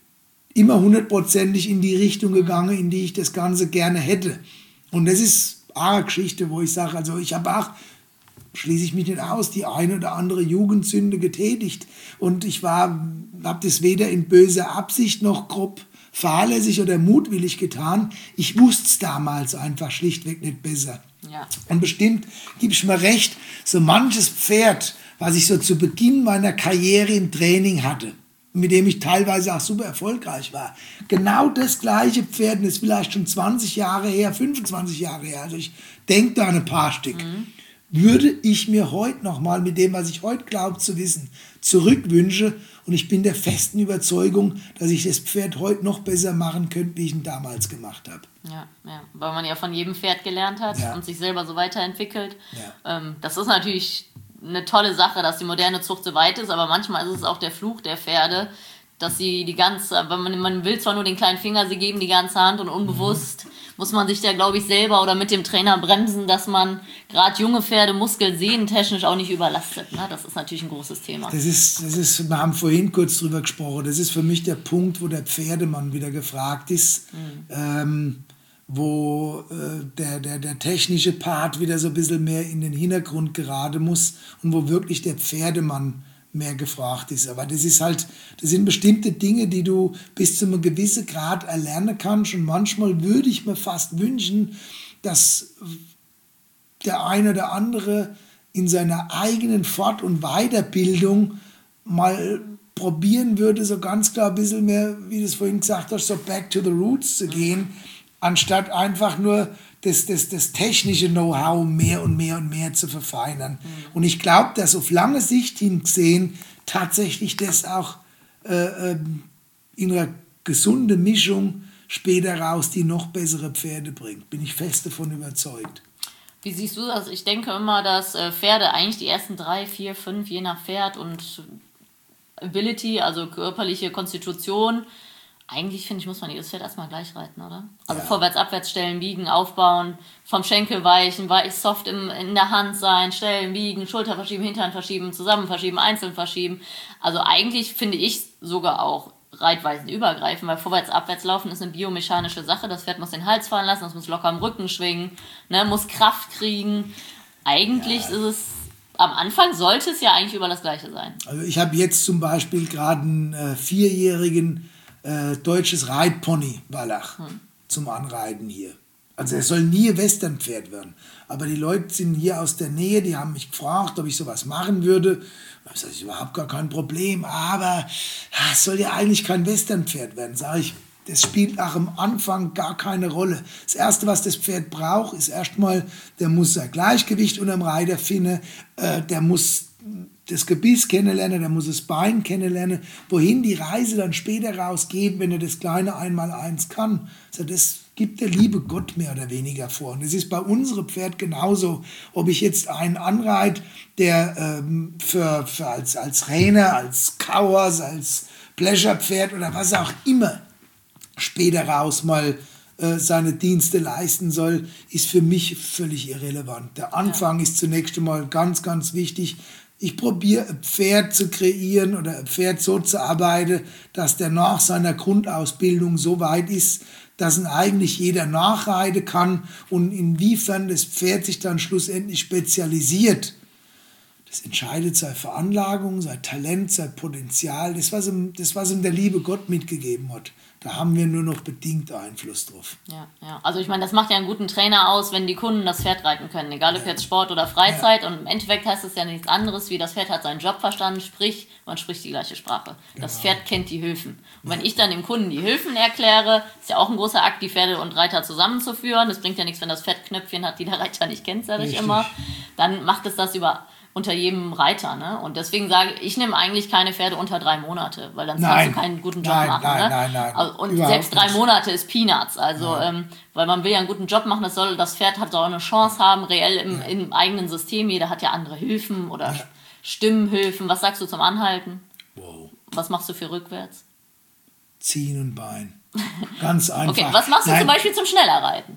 immer hundertprozentig in die Richtung gegangen, in die ich das Ganze gerne hätte. Und das ist eine Geschichte, wo ich sage, also ich habe auch, schließe ich mich nicht aus, die eine oder andere Jugendsünde getätigt. Und ich war, habe das weder in böser Absicht noch grob fahrlässig oder mutwillig getan. Ich wusste es damals einfach schlichtweg nicht besser. Ja. Und bestimmt gibst du mir recht, so manches Pferd, was ich so zu Beginn meiner Karriere im Training hatte, mit dem ich teilweise auch super erfolgreich war, genau das gleiche Pferd, das ist vielleicht schon zwanzig Jahre her, fünfundzwanzig Jahre her, also ich denke da an ein paar Stück, mhm. würde ich mir heute nochmal mit dem, was ich heute glaube zu wissen, zurückwünsche. Und ich bin der festen Überzeugung, dass ich das Pferd heute noch besser machen könnte, wie ich ihn damals gemacht habe. Ja, ja, weil man ja von jedem Pferd gelernt hat ja. und sich selber so weiterentwickelt. Ja. Ähm, das ist natürlich eine tolle Sache, dass die moderne Zucht so weit ist, aber manchmal ist es auch der Fluch der Pferde, dass sie die ganze, man, man will zwar nur den kleinen Finger, sie geben die ganze Hand und unbewusst mhm. muss man sich da, glaube ich, selber oder mit dem Trainer bremsen, dass man gerade junge Pferde muskelsehnentechnisch auch nicht überlastet. Ne? Das ist natürlich ein großes Thema. Das ist, das ist, wir haben vorhin kurz drüber gesprochen, das ist für mich der Punkt, wo der Pferdemann wieder gefragt ist, mhm. ähm, wo äh, der, der, der technische Part wieder so ein bisschen mehr in den Hintergrund geraten muss und wo wirklich der Pferdemann mehr gefragt ist. Aber das ist halt, das sind bestimmte Dinge, die du bis zu einem gewissen Grad erlernen kannst. Und manchmal würde ich mir fast wünschen, dass der eine oder andere in seiner eigenen Fort- und Weiterbildung mal probieren würde, so ganz klar ein bisschen mehr, wie du es vorhin gesagt hast, so back to the roots zu gehen, anstatt einfach nur das, das, das technische Know-how mehr und mehr und mehr zu verfeinern. Mhm. Und ich glaube, dass auf lange Sicht hingesehen tatsächlich das auch äh, äh, in einer gesunden Mischung später raus die noch bessere Pferde bringt. Bin ich fest davon überzeugt. Wie siehst du das? Ich denke immer, dass äh, Pferde eigentlich die ersten drei, vier, fünf, je nach Pferd und Ability, also körperliche Konstitution, eigentlich, finde ich, muss man jedes Pferd erstmal gleich reiten, oder? Also ja. Vorwärts, abwärts stellen, biegen, aufbauen, vom Schenkel weichen, weich, soft im, in der Hand sein, stellen, biegen, Schulter verschieben, Hintern verschieben, zusammen verschieben, einzeln verschieben. Also eigentlich finde ich sogar auch reitweisen übergreifen, weil vorwärts, abwärts laufen ist eine biomechanische Sache. Das Pferd muss den Hals fallen lassen, das muss locker am Rücken schwingen, ne, muss Kraft kriegen. Eigentlich ja. ist es, am Anfang sollte es ja eigentlich über das Gleiche sein. Also ich habe jetzt zum Beispiel gerade einen äh, vierjährigen äh, deutsches Reitpony Wallach hm. zum Anreiten hier. Also es soll nie ein Westernpferd werden. Aber die Leute sind hier aus der Nähe, die haben mich gefragt, ob ich sowas machen würde. Das ist überhaupt gar kein Problem, aber es soll ja eigentlich kein Westernpferd werden. Sage ich, das spielt auch am Anfang gar keine Rolle. Das Erste, was das Pferd braucht, ist erstmal, der muss sein Gleichgewicht unterm Reiter finden, äh, der muss das Gebiss kennenlernen, der muss das Bein kennenlernen, wohin die Reise dann später rausgeht, wenn er das kleine Einmaleins kann. Also das gibt der liebe Gott mehr oder weniger vor. Und das ist bei unserem Pferd genauso. Ob ich jetzt einen anreite, der ähm, für, für als, als Reiner, als Kauers, als Pleasure-Pferd oder was auch immer später raus mal äh, seine Dienste leisten soll, ist für mich völlig irrelevant. Der Anfang ja. ist zunächst einmal ganz, ganz wichtig. Ich probiere ein Pferd zu kreieren oder ein Pferd so zu arbeiten, dass der nach seiner Grundausbildung so weit ist, dass ihn eigentlich jeder nachreiten kann, und inwiefern das Pferd sich dann schlussendlich spezialisiert. Das entscheidet seine Veranlagung, sein Talent, sein Potenzial, das, was ihm, das, was ihm der liebe Gott mitgegeben hat. Da haben wir nur noch bedingt Einfluss drauf. Ja, ja. Also ich meine, das macht ja einen guten Trainer aus, wenn die Kunden das Pferd reiten können, egal ob jetzt Sport oder Freizeit. Ja. Und im Endeffekt heißt es ja nichts anderes, wie das Pferd hat seinen Job verstanden, sprich, man spricht die gleiche Sprache. Genau. Das Pferd kennt die Hilfen. Und ja. wenn ich dann dem Kunden die Hilfen erkläre, ist ja auch ein großer Akt, die Pferde und Reiter zusammenzuführen. Das bringt ja nichts, wenn das Pferd Knöpfchen hat, die der Reiter nicht kennt, sage ich immer. Dann macht es das über... unter jedem Reiter, ne? Und deswegen sage ich, ich nehme eigentlich keine Pferde unter drei Monate, weil dann kannst du keinen guten Job nein, machen. Nein, ne? nein, nein, also, und Überhaupt selbst drei nicht. Monate ist Peanuts, also ähm, weil man will ja einen guten Job machen, das soll, das Pferd hat auch eine Chance haben, reell im, ja. im eigenen System. Jeder hat ja andere Hilfen oder ja. Stimmenhilfen. Was sagst du zum Anhalten? Wow. Was machst du für rückwärts? Ziehen und Bein. Ganz einfach. Okay, was machst du nein. zum Beispiel zum Schnellerreiten?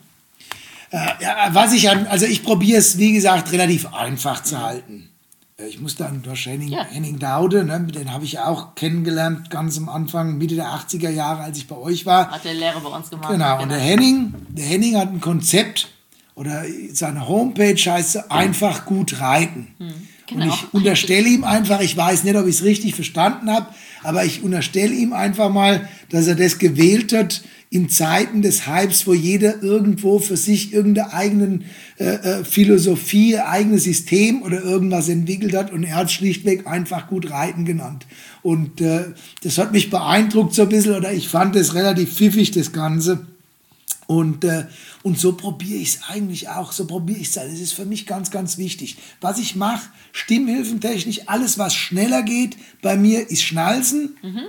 Äh, ja, was ich an, also ich probiere es, wie gesagt, relativ einfach zu halten. Ich muss dann durch Henning, ja. Henning Daude, ne, den habe ich auch kennengelernt, ganz am Anfang, Mitte der achtziger Jahre, als ich bei euch war. Hat der Lehre bei uns gemacht. Genau, und der Henning, der Henning hat ein Konzept, oder seine Homepage heißt so, einfach gut reiten. Hm, genau. Und ich unterstelle ihm einfach, ich weiß nicht, ob ich es richtig verstanden habe, aber ich unterstelle ihm einfach mal, dass er das gewählt hat in Zeiten des Hypes, wo jeder irgendwo für sich irgendeine eigene äh, Philosophie, eigenes System oder irgendwas entwickelt hat, und er hat schlichtweg einfach gut reiten genannt. Und äh, das hat mich beeindruckt so ein bisschen, oder ich fand das relativ pfiffig, das Ganze. Und, äh, und so probiere ich es eigentlich auch, so probiere ich es. Das ist für mich ganz, ganz wichtig. Was ich mache, stimmhilfentechnisch, alles was schneller geht, bei mir ist Schnalzen. Mhm.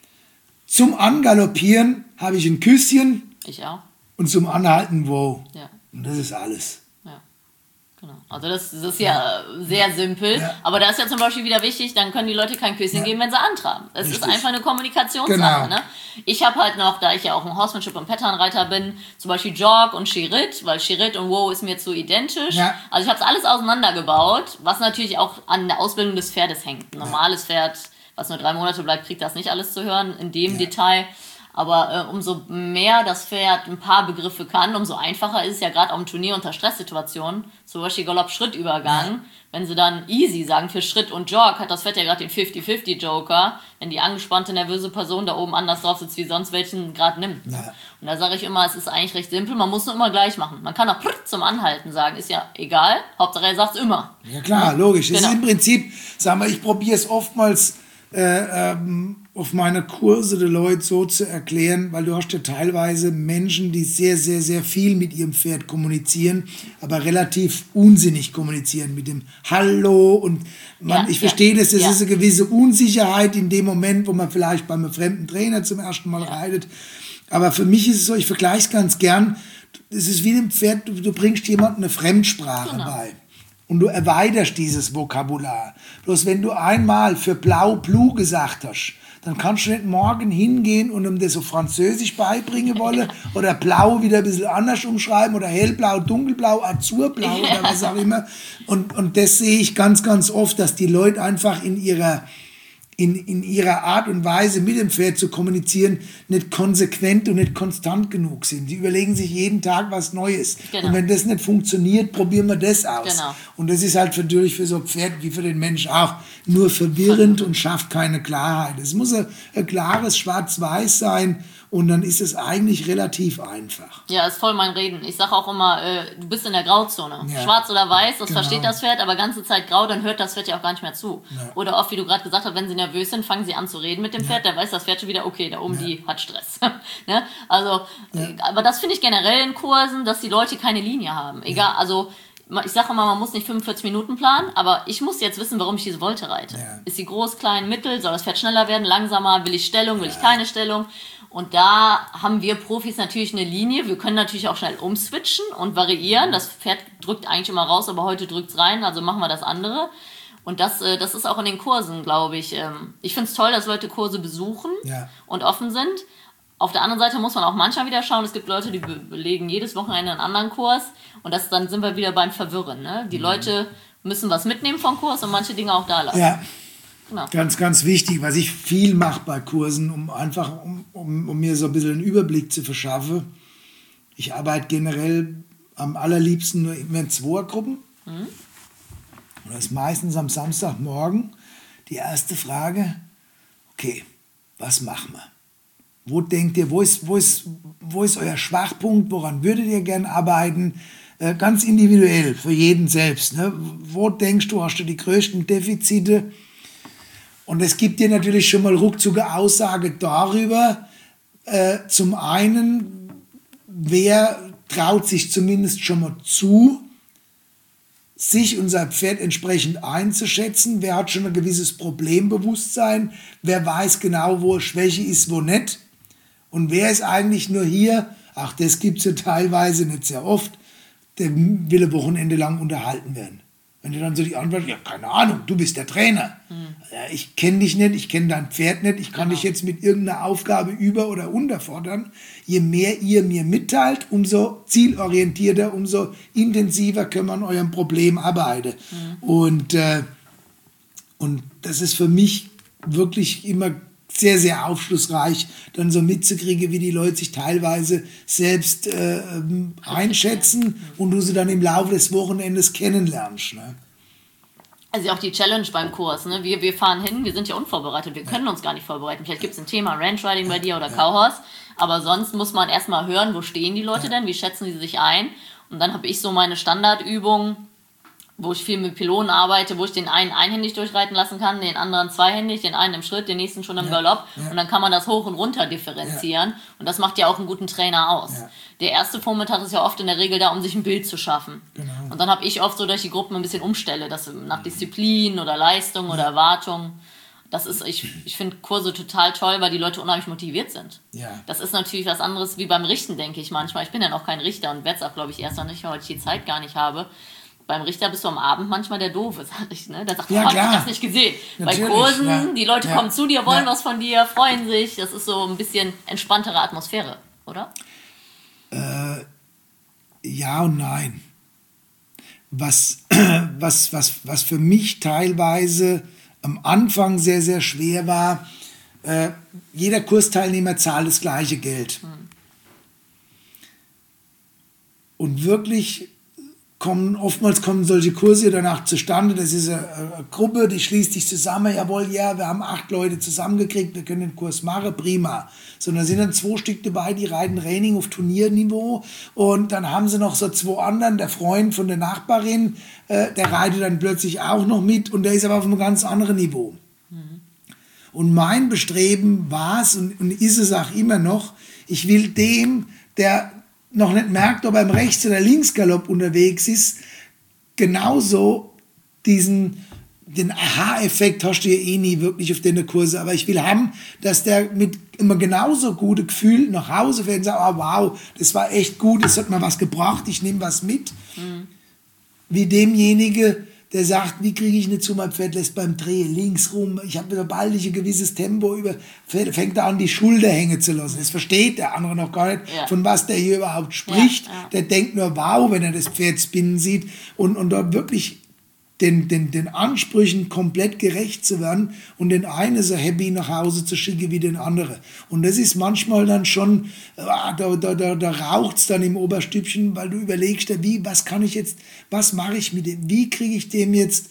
Zum Angaloppieren habe ich ein Küsschen. Ich auch. Und zum Anhalten, wow. Ja. Und das ist alles. Ja, genau. Also das, das ist ja, ja sehr simpel. Ja. Aber da ist ja zum Beispiel wieder wichtig, dann können die Leute kein Küsschen ja. geben, wenn sie antraben. Es ist einfach eine Kommunikationssache. Genau. Ne? Ich habe halt noch, da ich ja auch ein Horsemanship- und Patternreiter bin, zum Beispiel Jog und Chirit, weil Chirit und Wow ist mir zu identisch. Ja. Also ich habe es alles auseinandergebaut, was natürlich auch an der Ausbildung des Pferdes hängt. Ein normales Pferd, was nur drei Monate bleibt, kriegt das nicht alles zu hören in dem ja. Detail. Aber äh, umso mehr das Pferd ein paar Begriffe kann, umso einfacher ist es ja gerade am Turnier unter Stresssituationen, zum Beispiel Galopp-Schrittübergang. Ja. Wenn sie dann easy sagen für Schritt und Jog, hat das Pferd ja gerade den fifty fifty Joker, wenn die angespannte, nervöse Person da oben anders drauf sitzt, wie sonst welchen gerade nimmt. Ja. Und da sage ich immer, es ist eigentlich recht simpel, man muss nur immer gleich machen. Man kann auch zum Anhalten sagen, ist ja egal, Hauptsache er sagt es immer. Ja klar, logisch. Genau. Das ist im Prinzip, sagen wir, ich probiere es oftmals äh, ähm, auf meine Kurse die Leute so zu erklären, weil du hast ja teilweise Menschen, die sehr, sehr, sehr viel mit ihrem Pferd kommunizieren, aber relativ unsinnig kommunizieren mit dem Hallo und man, Ja, ich ja, verstehe das, das ja. ist eine gewisse Unsicherheit in dem Moment, wo man vielleicht bei einem fremden Trainer zum ersten Mal reitet. Aber für mich ist es so, ich vergleiche es ganz gern, es ist wie dem Pferd, du, du bringst jemandem eine Fremdsprache Genau. bei. Und du erweiterst dieses Vokabular. Bloß wenn du einmal für blau Blue gesagt hast, dann kannst du nicht morgen hingehen und ihm das so französisch beibringen wollen oder blau wieder ein bisschen anders umschreiben oder hellblau, dunkelblau, azurblau oder was auch immer. Und, und das sehe ich ganz, ganz oft, dass die Leute einfach in ihrer In, in ihrer Art und Weise mit dem Pferd zu kommunizieren, nicht konsequent und nicht konstant genug sind. Die überlegen sich jeden Tag was Neues. Genau. Und wenn das nicht funktioniert, probieren wir das aus. Genau. Und das ist halt natürlich für so ein Pferd wie für den Mensch auch nur verwirrend und schafft keine Klarheit. Es muss ein, ein klares Schwarz-Weiß sein und dann ist es eigentlich relativ einfach. Ja, ist voll mein Reden. Ich sage auch immer, äh, du bist in der Grauzone. Ja. Schwarz oder weiß, das Genau. versteht das Pferd, aber ganze Zeit grau, dann hört das Pferd ja auch gar nicht mehr zu. Ja. Oder oft, wie du gerade gesagt hast, wenn sie nervös sind, fangen sie an zu reden mit dem Pferd, dann weiß das Pferd schon wieder, okay, da oben die hat Stress. ne? Also, äh, aber das finde ich generell in Kursen, dass die Leute keine Linie haben. Egal, also ich sage immer, man muss nicht fünfundvierzig Minuten planen, aber ich muss jetzt wissen, warum ich diese Volte reite. Ja. Ist sie groß, klein, mittel? Soll das Pferd schneller werden, langsamer? Will ich Stellung, will ich keine Stellung? Und da haben wir Profis natürlich eine Linie. Wir können natürlich auch schnell umswitchen und variieren. Das Pferd drückt eigentlich immer raus, aber heute drückt es rein, also machen wir das andere. Und das, äh, das ist auch in den Kursen, glaube ich. Ähm, ich finde es toll, dass Leute Kurse besuchen Ja. und offen sind. Auf der anderen Seite muss man auch manchmal wieder schauen, es gibt Leute, die be- belegen jedes Wochenende einen anderen Kurs. Und das, dann sind wir wieder beim Verwirren. Ne? Die Leute müssen was mitnehmen vom Kurs und manche Dinge auch da lassen. Ja. Genau. Ganz, ganz wichtig, was ich viel mache bei Kursen, um einfach, um, um, um mir so ein bisschen einen Überblick zu verschaffen. Ich arbeite generell am allerliebsten nur immer in Zweiergruppen. Mhm. Und das ist meistens am Samstagmorgen die erste Frage, okay, was machen wir? Wo denkt ihr, wo ist, wo ist, wo ist euer Schwachpunkt, woran würdet ihr gern arbeiten? Äh, ganz individuell, für jeden selbst. Ne? Wo denkst du, hast du die größten Defizite? Und es gibt dir natürlich schon mal ruckzuck eine Aussage darüber, äh, zum einen, wer traut sich zumindest schon mal zu, sich und sein Pferd entsprechend einzuschätzen, wer hat schon ein gewisses Problembewusstsein, wer weiß genau, wo Schwäche ist, wo nicht. Und wer ist eigentlich nur hier, ach, das gibt es ja teilweise nicht sehr oft, der will ein Wochenende lang unterhalten werden. Wenn du dann so die Antwort, ja, keine Ahnung, du bist der Trainer. Mhm. Ja, ich kenne dich nicht, ich kenne dein Pferd nicht, ich kann genau. dich jetzt mit irgendeiner Aufgabe über- oder unterfordern. Je mehr ihr mir mitteilt, umso zielorientierter, umso intensiver können wir an eurem Problem arbeiten. Mhm. Und, äh, und das ist für mich wirklich immer sehr, sehr aufschlussreich, dann so mitzukriegen, wie die Leute sich teilweise selbst äh, einschätzen und du sie dann im Laufe des Wochenendes kennenlernst. Ne? Also auch die Challenge beim Kurs. Ne? Wir, wir fahren hin, wir sind ja unvorbereitet, wir können uns gar nicht vorbereiten. Vielleicht gibt es ein Thema Ranch Riding bei dir oder ja. Cowhorse, aber sonst muss man erstmal hören, wo stehen die Leute ja. denn, wie schätzen sie sich ein. Und dann habe ich so meine Standardübung, wo ich viel mit Pylonen arbeite, wo ich den einen einhändig durchreiten lassen kann, den anderen zweihändig, den einen im Schritt, den nächsten schon im ja, Galopp. Ja. Und dann kann man das hoch und runter differenzieren. Ja. Und das macht ja auch einen guten Trainer aus. Ja. Der erste Vormittag ist ja oft in der Regel da, um sich ein Bild zu schaffen. Genau. Und dann habe ich oft so, dass ich die Gruppen ein bisschen umstelle, dass nach Disziplin oder Leistung oder Erwartung. Das ist, ich, ich finde Kurse total toll, weil die Leute unheimlich motiviert sind. Ja. Das ist natürlich was anderes wie beim Richten, denke ich manchmal. Ich bin ja noch kein Richter und werde es auch, glaube ich, erst noch nicht, weil ich die Zeit gar nicht habe. Beim Richter bist du am Abend manchmal der Doofe, sag ich, ne? Der sagt, ja, oh, hab ich das nicht gesehen. Natürlich, bei Kursen, ja. die Leute ja. kommen zu dir, wollen ja. was von dir, freuen sich. Das ist so ein bisschen entspanntere Atmosphäre, oder? Äh, ja und nein. Was, was, was, was für mich teilweise am Anfang sehr, sehr schwer war, äh, jeder Kursteilnehmer zahlt das gleiche Geld. Hm. Und wirklich kommen, oftmals kommen solche Kurse danach zustande, das ist eine, eine Gruppe, die schließt sich zusammen, jawohl, ja, wir haben acht Leute zusammengekriegt, wir können den Kurs machen, prima. Sondern sind dann zwei Stück dabei, die reiten Training auf Turnierniveau und dann haben sie noch so zwei anderen, der Freund von der Nachbarin, äh, der reitet dann plötzlich auch noch mit und der ist aber auf einem ganz anderen Niveau. Mhm. Und mein Bestreben war es und, und ist es auch immer noch, ich will dem, der noch nicht merkt, ob er im Rechts- oder Linksgalopp unterwegs ist, genauso diesen, den Aha-Effekt hast du ja eh nie wirklich auf den Kurse, aber ich will haben, dass der mit immer genauso gutem Gefühl nach Hause fährt und sagt, oh, wow, das war echt gut, das hat mir was gebracht, ich nehme was mit. Mhm. Wie demjenige, der sagt, wie kriege ich nicht zu, mein Pferd lässt beim Drehen links rum, ich habe sobald ich ein gewisses Tempo über, fängt er an, die Schulter hängen zu lassen. Das versteht der andere noch gar nicht, ja. von was der hier überhaupt spricht. Ja, ja. Der denkt nur, wow, wenn er das Pferd spinnen sieht und, und dort wirklich den, den, den Ansprüchen komplett gerecht zu werden und den einen so happy nach Hause zu schicken wie den anderen. Und das ist manchmal dann schon, ah, da, da, da, da raucht es dann im Oberstübchen, weil du überlegst, wie, was kann ich jetzt, was mache ich mit dem, wie kriege ich dem jetzt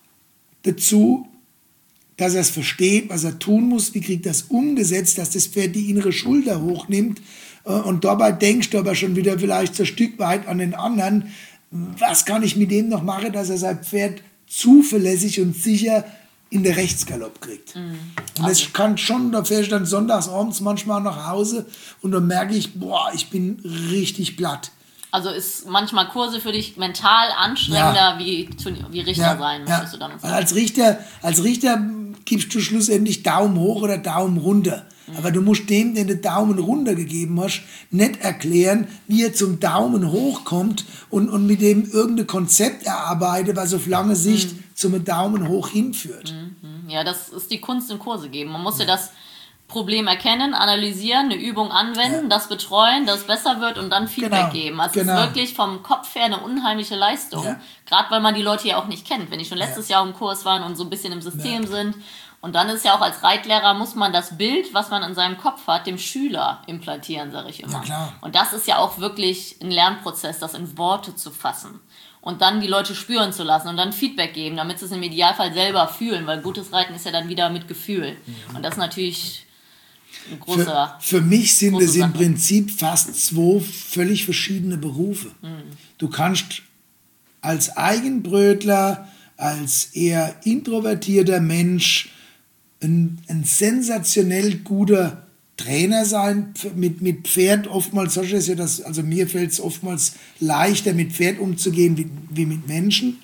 dazu, dass er es versteht, was er tun muss, wie kriegt das umgesetzt, dass das Pferd die innere Schulter hochnimmt und dabei denkst du aber schon wieder vielleicht so ein Stück weit an den anderen, was kann ich mit dem noch machen, dass er sein Pferd zuverlässig und sicher in den Rechtsgalopp kriegt. Mhm. Und das also. kann schon, da fähre ich dann sonntags abends manchmal nach Hause und dann merke ich, boah, ich bin richtig platt. Also ist manchmal Kurse für dich mental anstrengender ja. wie, wie Richter ja. sein, möchtest ja. du dann sagen. Als Richter, als Richter gibst du schlussendlich Daumen hoch oder Daumen runter. Aber du musst dem, den du Daumen runter gegeben hast, nicht erklären, wie er zum Daumen hoch kommt und, und mit dem irgendein Konzept erarbeitet, was auf lange Sicht mhm. zum Daumen hoch hinführt. Mhm. Ja, das ist die Kunst im Kurse geben. Man muss ja das Problem erkennen, analysieren, eine Übung anwenden, ja. das betreuen, dass es besser wird und dann Feedback genau. geben. Also genau. Es ist wirklich vom Kopf her eine unheimliche Leistung. Ja. Gerade weil man die Leute ja auch nicht kennt. Wenn die schon letztes ja. Jahr im Kurs waren und so ein bisschen im System ja. sind. Und dann ist ja auch als Reitlehrer, muss man das Bild, was man in seinem Kopf hat, dem Schüler implantieren, sage ich immer. Ja, klar. Und das ist ja auch wirklich ein Lernprozess, das in Worte zu fassen. Und dann die Leute spüren zu lassen und dann Feedback geben, damit sie es im Idealfall selber fühlen. Weil gutes Reiten ist ja dann wieder mit Gefühl. Mhm. Und das ist natürlich ein großer... Für, für mich sind es im Prinzip fast zwei völlig verschiedene Berufe. Mhm. Du kannst als Eigenbrötler, als eher introvertierter Mensch Ein, ein sensationell guter Trainer sein, mit, mit Pferd oftmals, ja das, also mir fällt es oftmals leichter, mit Pferd umzugehen, wie, wie mit Menschen.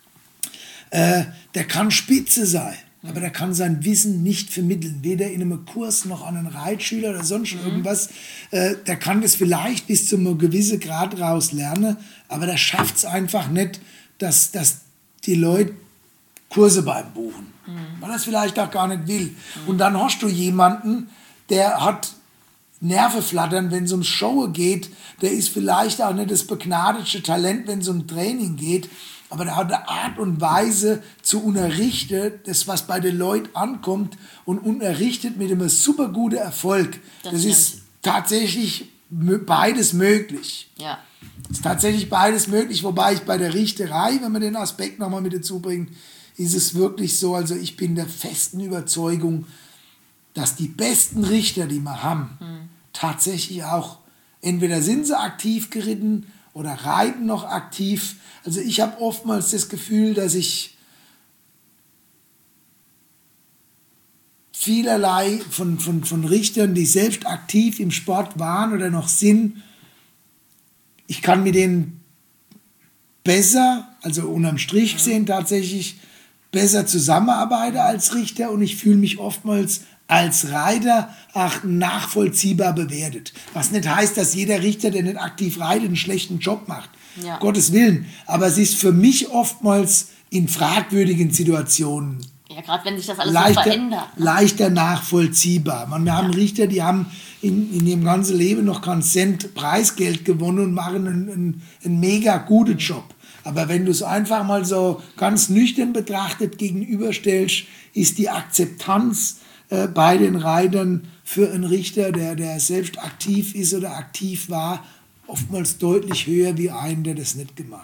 Äh, der kann spitze sein, aber der kann sein Wissen nicht vermitteln, weder in einem Kurs noch an einen Reitschüler oder sonst mhm. irgendwas. Äh, der kann das vielleicht bis zu einem gewissen Grad raus lernen, aber der schafft es einfach nicht, dass, dass die Leute Kurse beim Buchen, mhm. weil er es vielleicht auch gar nicht will. Mhm. Und dann hast du jemanden, der hat Nervenflattern, wenn es ums Showen geht, der ist vielleicht auch nicht das begnadete Talent, wenn es um Training geht, aber der hat eine Art und Weise zu unterrichten, das was bei den Leuten ankommt und unterrichtet mit einem super guten Erfolg. Das, das ist tatsächlich beides möglich. Ja. Es ist tatsächlich beides möglich, wobei ich bei der Richterei, wenn man den Aspekt nochmal mit dazu bringt, ist es wirklich so, also ich bin der festen Überzeugung, dass die besten Richter, die wir haben, mhm. tatsächlich auch, entweder sind sie aktiv geritten oder reiten noch aktiv. Also ich habe oftmals das Gefühl, dass ich vielerlei von, von, von Richtern, die selbst aktiv im Sport waren oder noch sind, ich kann mit denen besser, also unterm Strich gesehen tatsächlich, besser zusammenarbeiten als Richter und ich fühle mich oftmals als Reiter auch nachvollziehbar bewertet. Was nicht heißt, dass jeder Richter, der nicht aktiv reitet, einen schlechten Job macht. Ja. Gottes Willen. Aber es ist für mich oftmals in fragwürdigen Situationen ja, gerade wenn sich das alles leichter, so verändert. Ne? Leichter nachvollziehbar. Man, wir ja. haben Richter, die haben in, in ihrem ganzen Leben noch keinen Cent Preisgeld gewonnen und machen einen, einen, einen mega guten Job. Aber wenn du es einfach mal so ganz nüchtern betrachtet gegenüberstellst, ist die Akzeptanz äh, bei den Reitern für einen Richter, der, der selbst aktiv ist oder aktiv war, oftmals deutlich höher wie einen, der das nicht gemacht hat.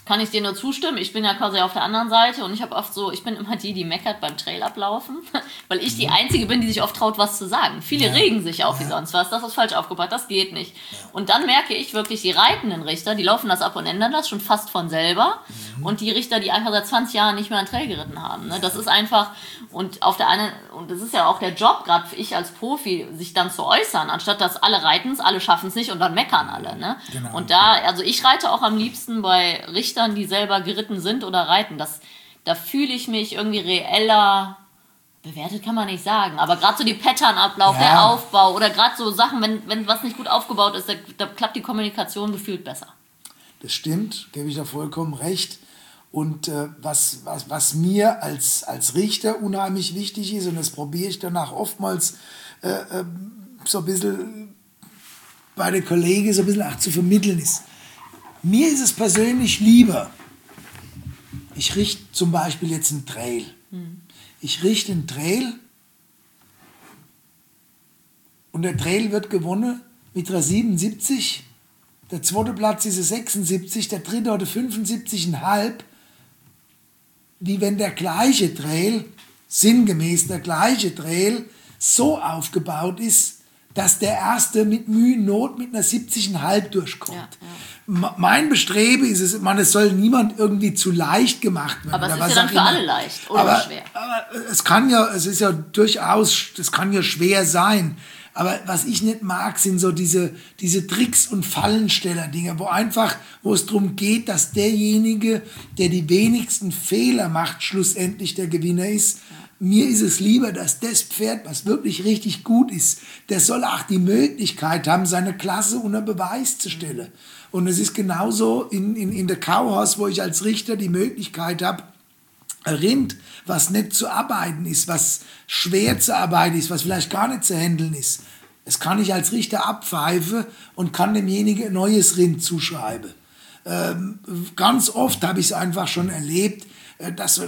kann ich dir nur zustimmen. Ich bin ja quasi auf der anderen Seite und ich habe oft so, ich bin immer die, die meckert beim Trailablaufen, weil ich die Einzige bin, die sich oft traut, was zu sagen. Viele ja. regen sich auf ja. wie sonst was, das ist falsch aufgebracht, das geht nicht. Ja. Und dann merke ich wirklich, die reitenden Richter, die laufen das ab und ändern das schon fast von selber. Mhm. Und die Richter, die einfach seit zwanzig Jahren nicht mehr einen Trail geritten haben. Ne? Das ist einfach, und auf der einen, und das ist ja auch der Job, gerade für ich als Profi, sich dann zu äußern, anstatt dass alle reiten es, alle schaffen es nicht und dann meckern alle. Ne? Genau. Und da, also ich reite auch am liebsten bei Richtern, die selber geritten sind oder reiten. Das, da fühle ich mich irgendwie reeller, bewertet kann man nicht sagen, aber gerade so die Patternablauf, ja. der Aufbau oder gerade so Sachen, wenn, wenn was nicht gut aufgebaut ist, da, da klappt die Kommunikation gefühlt besser. Das stimmt, gebe ich da vollkommen recht. Und äh, was, was, was mir als, als Richter unheimlich wichtig ist, und das probiere ich danach oftmals äh, äh, so ein bisschen bei den Kollegen so ein bisschen auch zu vermitteln ist, mir ist es persönlich lieber, ich richte zum Beispiel jetzt einen Trail. Hm. Ich richte einen Trail und der Trail wird gewonnen mit einer siebenundsiebzig, der zweite Platz ist eine sechsundsiebzig, der dritte oder fünfundsiebzig Komma fünf, wie wenn der gleiche Trail, sinngemäß der gleiche Trail, so aufgebaut ist, dass der Erste mit Mühe und Not mit einer siebzig Komma fünf durchkommt. Ja, ja. Mein Bestreben ist es, man, es soll niemand irgendwie zu leicht gemacht werden. Aber es ist ja dann für alle leicht oder aber, schwer. Aber es kann ja, es ist ja durchaus, das kann ja schwer sein. Aber was ich nicht mag, sind so diese, diese Tricks- und Fallensteller-Dinge, wo einfach, wo es darum geht, dass derjenige, der die wenigsten Fehler macht, schlussendlich der Gewinner ist. Ja. Mir ist es lieber, dass das Pferd, was wirklich richtig gut ist, der soll auch die Möglichkeit haben, seine Klasse unter Beweis zu stellen. Und es ist genauso in, in, in der Cowhorse, wo ich als Richter die Möglichkeit habe, ein Rind, was nicht zu arbeiten ist, was schwer zu arbeiten ist, was vielleicht gar nicht zu handeln ist, das kann ich als Richter abpfeifen und kann demjenigen ein neues Rind zuschreiben. Ähm, ganz oft habe ich es einfach schon erlebt, dass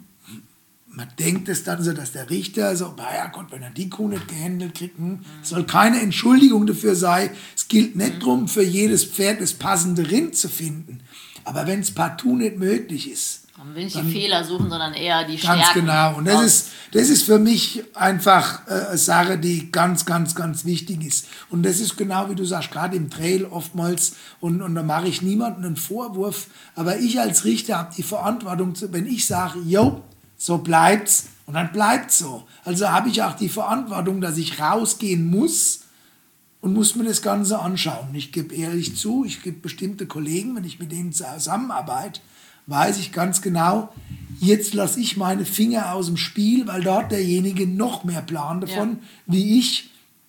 man denkt es dann so, dass der Richter so, naja Gott, wenn er die Kuh nicht gehandelt kriegt, hm, soll keine Entschuldigung dafür sein. Es gilt nicht darum, für jedes Pferd das passende Rind zu finden. Aber wenn es partout nicht möglich ist, dann will ich die Fehler suchen, sondern eher die Stärken. Ganz genau. Und das ist, das ist für mich einfach äh, eine Sache, die ganz, ganz, ganz wichtig ist. Und das ist genau, wie du sagst, gerade im Trail oftmals, und, und da mache ich niemandem einen Vorwurf, aber ich als Richter habe die Verantwortung, wenn ich sage, jo, so bleibt's, und dann bleibt's so. Also habe ich auch die Verantwortung, dass ich rausgehen muss und muss mir das Ganze anschauen. Ich gebe ehrlich zu, ich gebe bestimmte Kollegen, wenn ich mit denen zusammenarbeite, weiß ich ganz genau, jetzt lasse ich meine Finger aus dem Spiel, weil dort derjenige noch mehr Plan davon, ja. wie ich,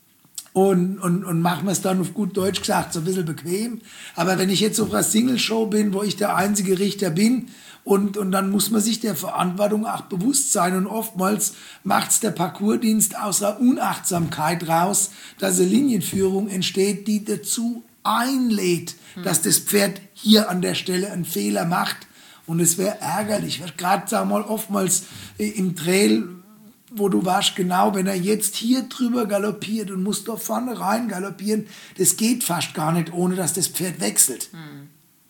und, und, und machen wir es dann auf gut Deutsch gesagt so ein bisschen bequem. Aber wenn ich jetzt auf einer Single-Show bin, wo ich der einzige Richter bin, und, und dann muss man sich der Verantwortung auch bewusst sein, und oftmals macht es der Parcoursdienst aus einer Unachtsamkeit raus, dass eine Linienführung entsteht, die dazu einlädt, hm. dass das Pferd hier an der Stelle einen Fehler macht. Und es wäre ärgerlich, gerade sagen wir mal oftmals im Trail, wo du warst, genau, wenn er jetzt hier drüber galoppiert und muss da vorne rein galoppieren, das geht fast gar nicht, ohne dass das Pferd wechselt. Hm.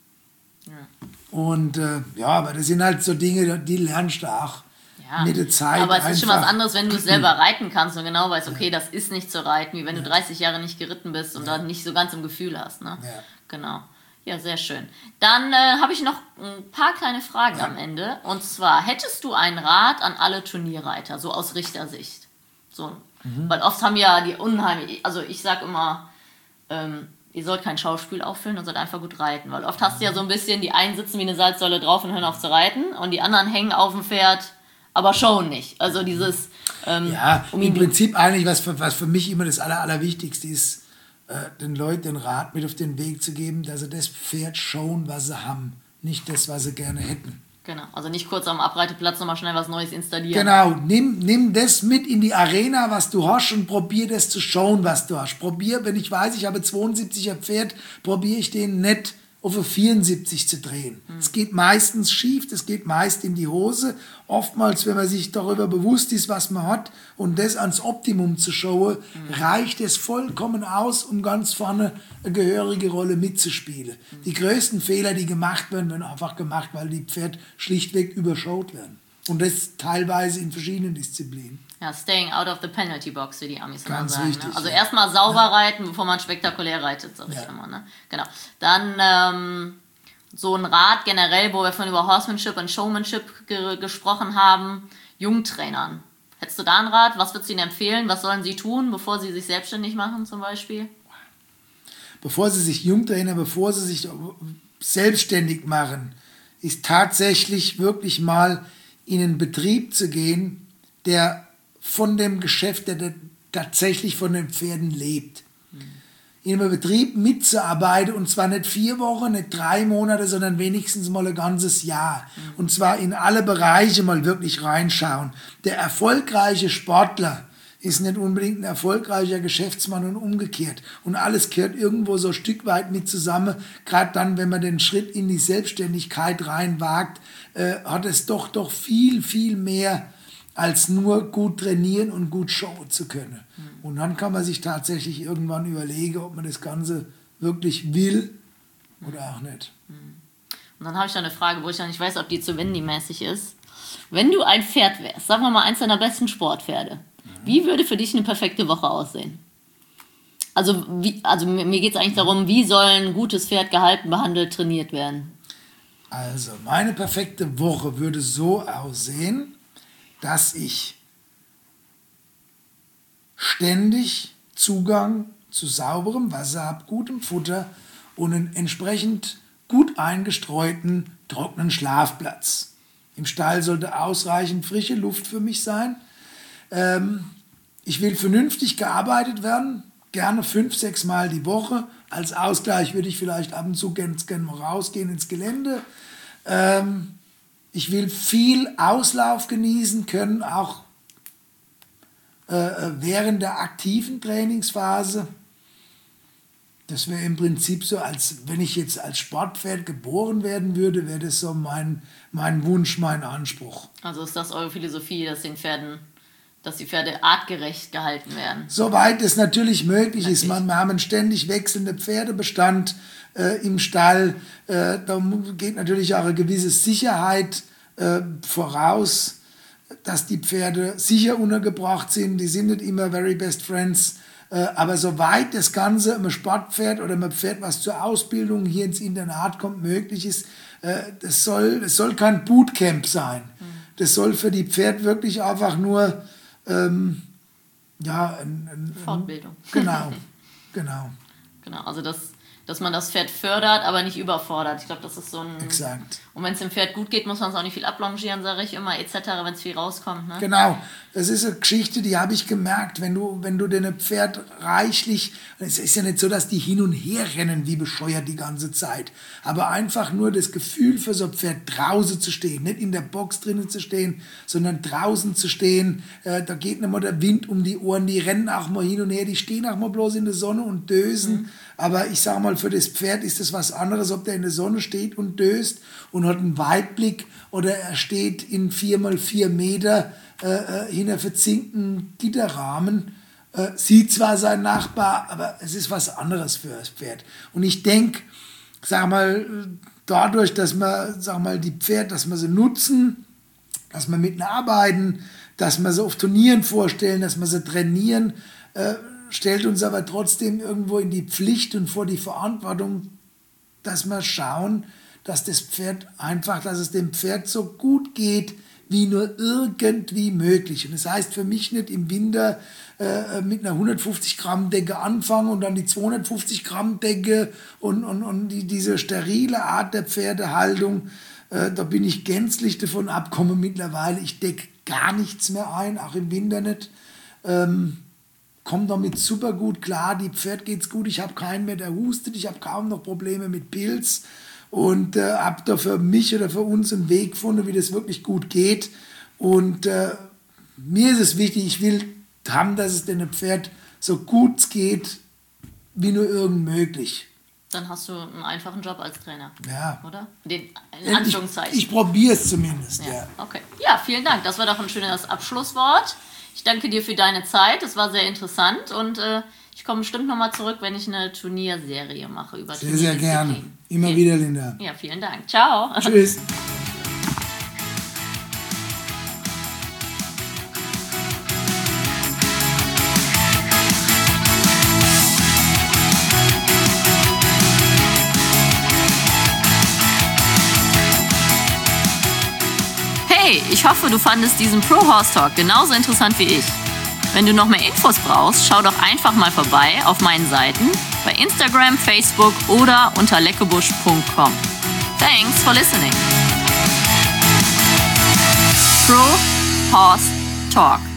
Ja. Und äh, ja, aber das sind halt so Dinge, die lernst du auch ja. mit der Zeit. Aber es ist schon was anderes, wenn du es selber reiten kannst und genau weißt, okay, das ist nicht zu reiten, wie wenn ja. du dreißig Jahre nicht geritten bist und ja. dann nicht so ganz im Gefühl hast. Ne? Ja. Genau. Ja, sehr schön. Dann äh, habe ich noch ein paar kleine Fragen ja. am Ende. Und zwar, hättest du einen Rat an alle Turnierreiter, so aus Richtersicht? So, mhm. Weil oft haben ja die unheimlich, also ich sag immer, ähm, ihr sollt kein Schauspiel auffüllen und sollt einfach gut reiten. Weil oft hast du ja so ein bisschen, die einen sitzen wie eine Salzsäule drauf und hören auf zu reiten und die anderen hängen auf dem Pferd, aber schon nicht. Also dieses... Ähm, ja, um im Prinzip eigentlich, was für, was für mich immer das Aller, Allerwichtigste ist, den Leuten den Rat mit auf den Weg zu geben, dass sie das Pferd schauen, was sie haben, nicht das, was sie gerne hätten. Genau, also nicht kurz am Abreiteplatz nochmal schnell was Neues installieren. Genau, nimm, nimm das mit in die Arena, was du hast, und probier das zu schauen, was du hast. Probier, wenn ich weiß, ich habe zweiundsiebziger Pferd, probiere ich den nicht auf eine vierundsiebzig zu drehen. Es mhm. geht meistens schief, das geht meist in die Hose. Oftmals, wenn man sich darüber bewusst ist, was man hat und das ans Optimum zu schauen, mhm. reicht es vollkommen aus, um ganz vorne eine gehörige Rolle mitzuspielen. Mhm. Die größten Fehler, die gemacht werden, werden einfach gemacht, weil die Pferde schlichtweg überschaut werden. Und das teilweise in verschiedenen Disziplinen. Ja, staying out of the penalty box, wie die Amis immer Ganz sagen. wichtig, Ne? Also ja. erstmal sauber ja. reiten, bevor man spektakulär reitet, sag ich ja. immer. Ne? Genau. Dann ähm, so ein Rat generell, wo wir von über Horsemanship und Showmanship ge- gesprochen haben, Jungtrainern. Hättest du da einen Rat? Was würdest du ihnen empfehlen? Was sollen sie tun, bevor sie sich selbstständig machen zum Beispiel? Bevor sie sich Jungtrainer, bevor sie sich selbstständig machen, ist tatsächlich wirklich mal in einen Betrieb zu gehen, der von dem Geschäft, der, der tatsächlich von den Pferden lebt. Mhm. In einem Betrieb mitzuarbeiten und zwar nicht vier Wochen, nicht drei Monate, sondern wenigstens mal ein ganzes Jahr. Mhm. Und zwar in alle Bereiche mal wirklich reinschauen. Der erfolgreiche Sportler ist nicht unbedingt ein erfolgreicher Geschäftsmann und umgekehrt. Und alles gehört irgendwo so ein Stück weit mit zusammen. Gerade dann, wenn man den Schritt in die Selbstständigkeit reinwagt, äh, hat es doch, doch viel, viel mehr als nur gut trainieren und gut showen zu können. Mhm. Und dann kann man sich tatsächlich irgendwann überlegen, ob man das Ganze wirklich will oder auch nicht. Und dann habe ich da eine Frage, wo ich ja nicht weiß, ob die zu Wendy-mäßig ist. Wenn du ein Pferd wärst, sagen wir mal eins deiner besten Sportpferde, mhm. wie würde für dich eine perfekte Woche aussehen? Also, wie, also mir geht es eigentlich darum, wie soll ein gutes Pferd gehalten, behandelt, trainiert werden? Also, meine perfekte Woche würde so aussehen, dass ich ständig Zugang zu sauberem Wasser habe, gutem Futter und einen entsprechend gut eingestreuten, trockenen Schlafplatz. Im Stall sollte ausreichend frische Luft für mich sein. Ähm, ich will vernünftig gearbeitet werden, gerne fünf, sechs Mal die Woche. Als Ausgleich würde ich vielleicht ab und zu gerne gern mal rausgehen ins Gelände. Ähm, Ich will viel Auslauf genießen können, auch äh, während der aktiven Trainingsphase. Das wäre im Prinzip so, als wenn ich jetzt als Sportpferd geboren werden würde, wäre das so mein, mein Wunsch, mein Anspruch. Also ist das eure Philosophie, dass den Pferden, dass die Pferde artgerecht gehalten werden? Soweit es natürlich möglich natürlich. ist. Man, wir haben einen ständig wechselnden Pferdebestand äh, im Stall. Äh, da geht natürlich auch eine gewisse Sicherheit äh, voraus, dass die Pferde sicher untergebracht sind. Die sind nicht immer very best friends. Äh, aber soweit das Ganze einem Sportpferd oder einem Pferd, was zur Ausbildung hier ins Internat kommt, möglich ist, äh, das soll, das soll kein Bootcamp sein. Mhm. Das soll für die Pferd wirklich einfach nur ähm, ja, ein, ein, Fortbildung. Genau, genau. Genau, also das, dass man das Pferd fördert, aber nicht überfordert. Ich glaube, das ist so ein... Exakt. Und wenn es dem Pferd gut geht, muss man es auch nicht viel ablongieren, sage ich immer, et cetera, wenn es viel rauskommt. Ne? Genau, das ist eine Geschichte, die habe ich gemerkt, wenn du, wenn du dein Pferd reichlich... Es ist ja nicht so, dass die hin und her rennen wie bescheuert die ganze Zeit, aber einfach nur das Gefühl für so ein Pferd draußen zu stehen, nicht in der Box drinnen zu stehen, sondern draußen zu stehen. Äh, da geht nicht mal der Wind um die Ohren, die rennen auch mal hin und her, die stehen auch mal bloß in der Sonne und dösen. Mhm. Aber ich sage mal, für das Pferd ist das was anderes, ob der in der Sonne steht und döst und hat einen Weitblick oder er steht in vier mal vier Meter äh, hinter verzinkten Gitterrahmen. Äh, sieht zwar sein Nachbar, aber es ist was anderes für das Pferd. Und ich denke, sag mal, dadurch, dass wir, sag mal, die Pferde, dass wir sie nutzen, dass wir mit ihnen arbeiten, dass wir sie auf Turnieren vorstellen, dass wir sie trainieren, äh, stellt uns aber trotzdem irgendwo in die Pflicht und vor die Verantwortung, dass wir schauen, dass das Pferd einfach, dass es dem Pferd so gut geht, wie nur irgendwie möglich. Und das heißt für mich nicht im Winter äh, mit einer hundertfünfzig Gramm Decke anfangen und dann die zweihundertfünfzig Gramm Decke und, und, und die, diese sterile Art der Pferdehaltung, äh, da bin ich gänzlich davon abgekommen mittlerweile. Ich decke gar nichts mehr ein, auch im Winter nicht. Ähm, komme damit super gut klar, die Pferd geht's gut, ich habe keinen mehr, der hustet, ich habe kaum noch Probleme mit Pilz und äh, habe da für mich oder für uns einen Weg gefunden, wie das wirklich gut geht. Und äh, mir ist es wichtig, ich will haben, dass es dem Pferd so gut geht, wie nur irgend möglich. Dann hast du einen einfachen Job als Trainer. Ja. Oder? Den, in Anführungszeichen. Ich, ich probiere es zumindest, ja. ja. Okay. Ja, vielen Dank. Das war doch ein schönes Abschlusswort. Ich danke dir für deine Zeit. Es war sehr interessant und äh, ich komme bestimmt nochmal zurück, wenn ich eine Turnierserie mache über Sehr, sehr gerne. Immer okay. wieder, Linda. Ja, vielen Dank. Ciao. Tschüss. Hey, ich hoffe, du fandest diesen Pro Horse Talk genauso interessant wie ich. Wenn du noch mehr Infos brauchst, schau doch einfach mal vorbei auf meinen Seiten bei Instagram, Facebook oder unter leckebusch punkt com. Thanks for listening. Pro Horse Talk.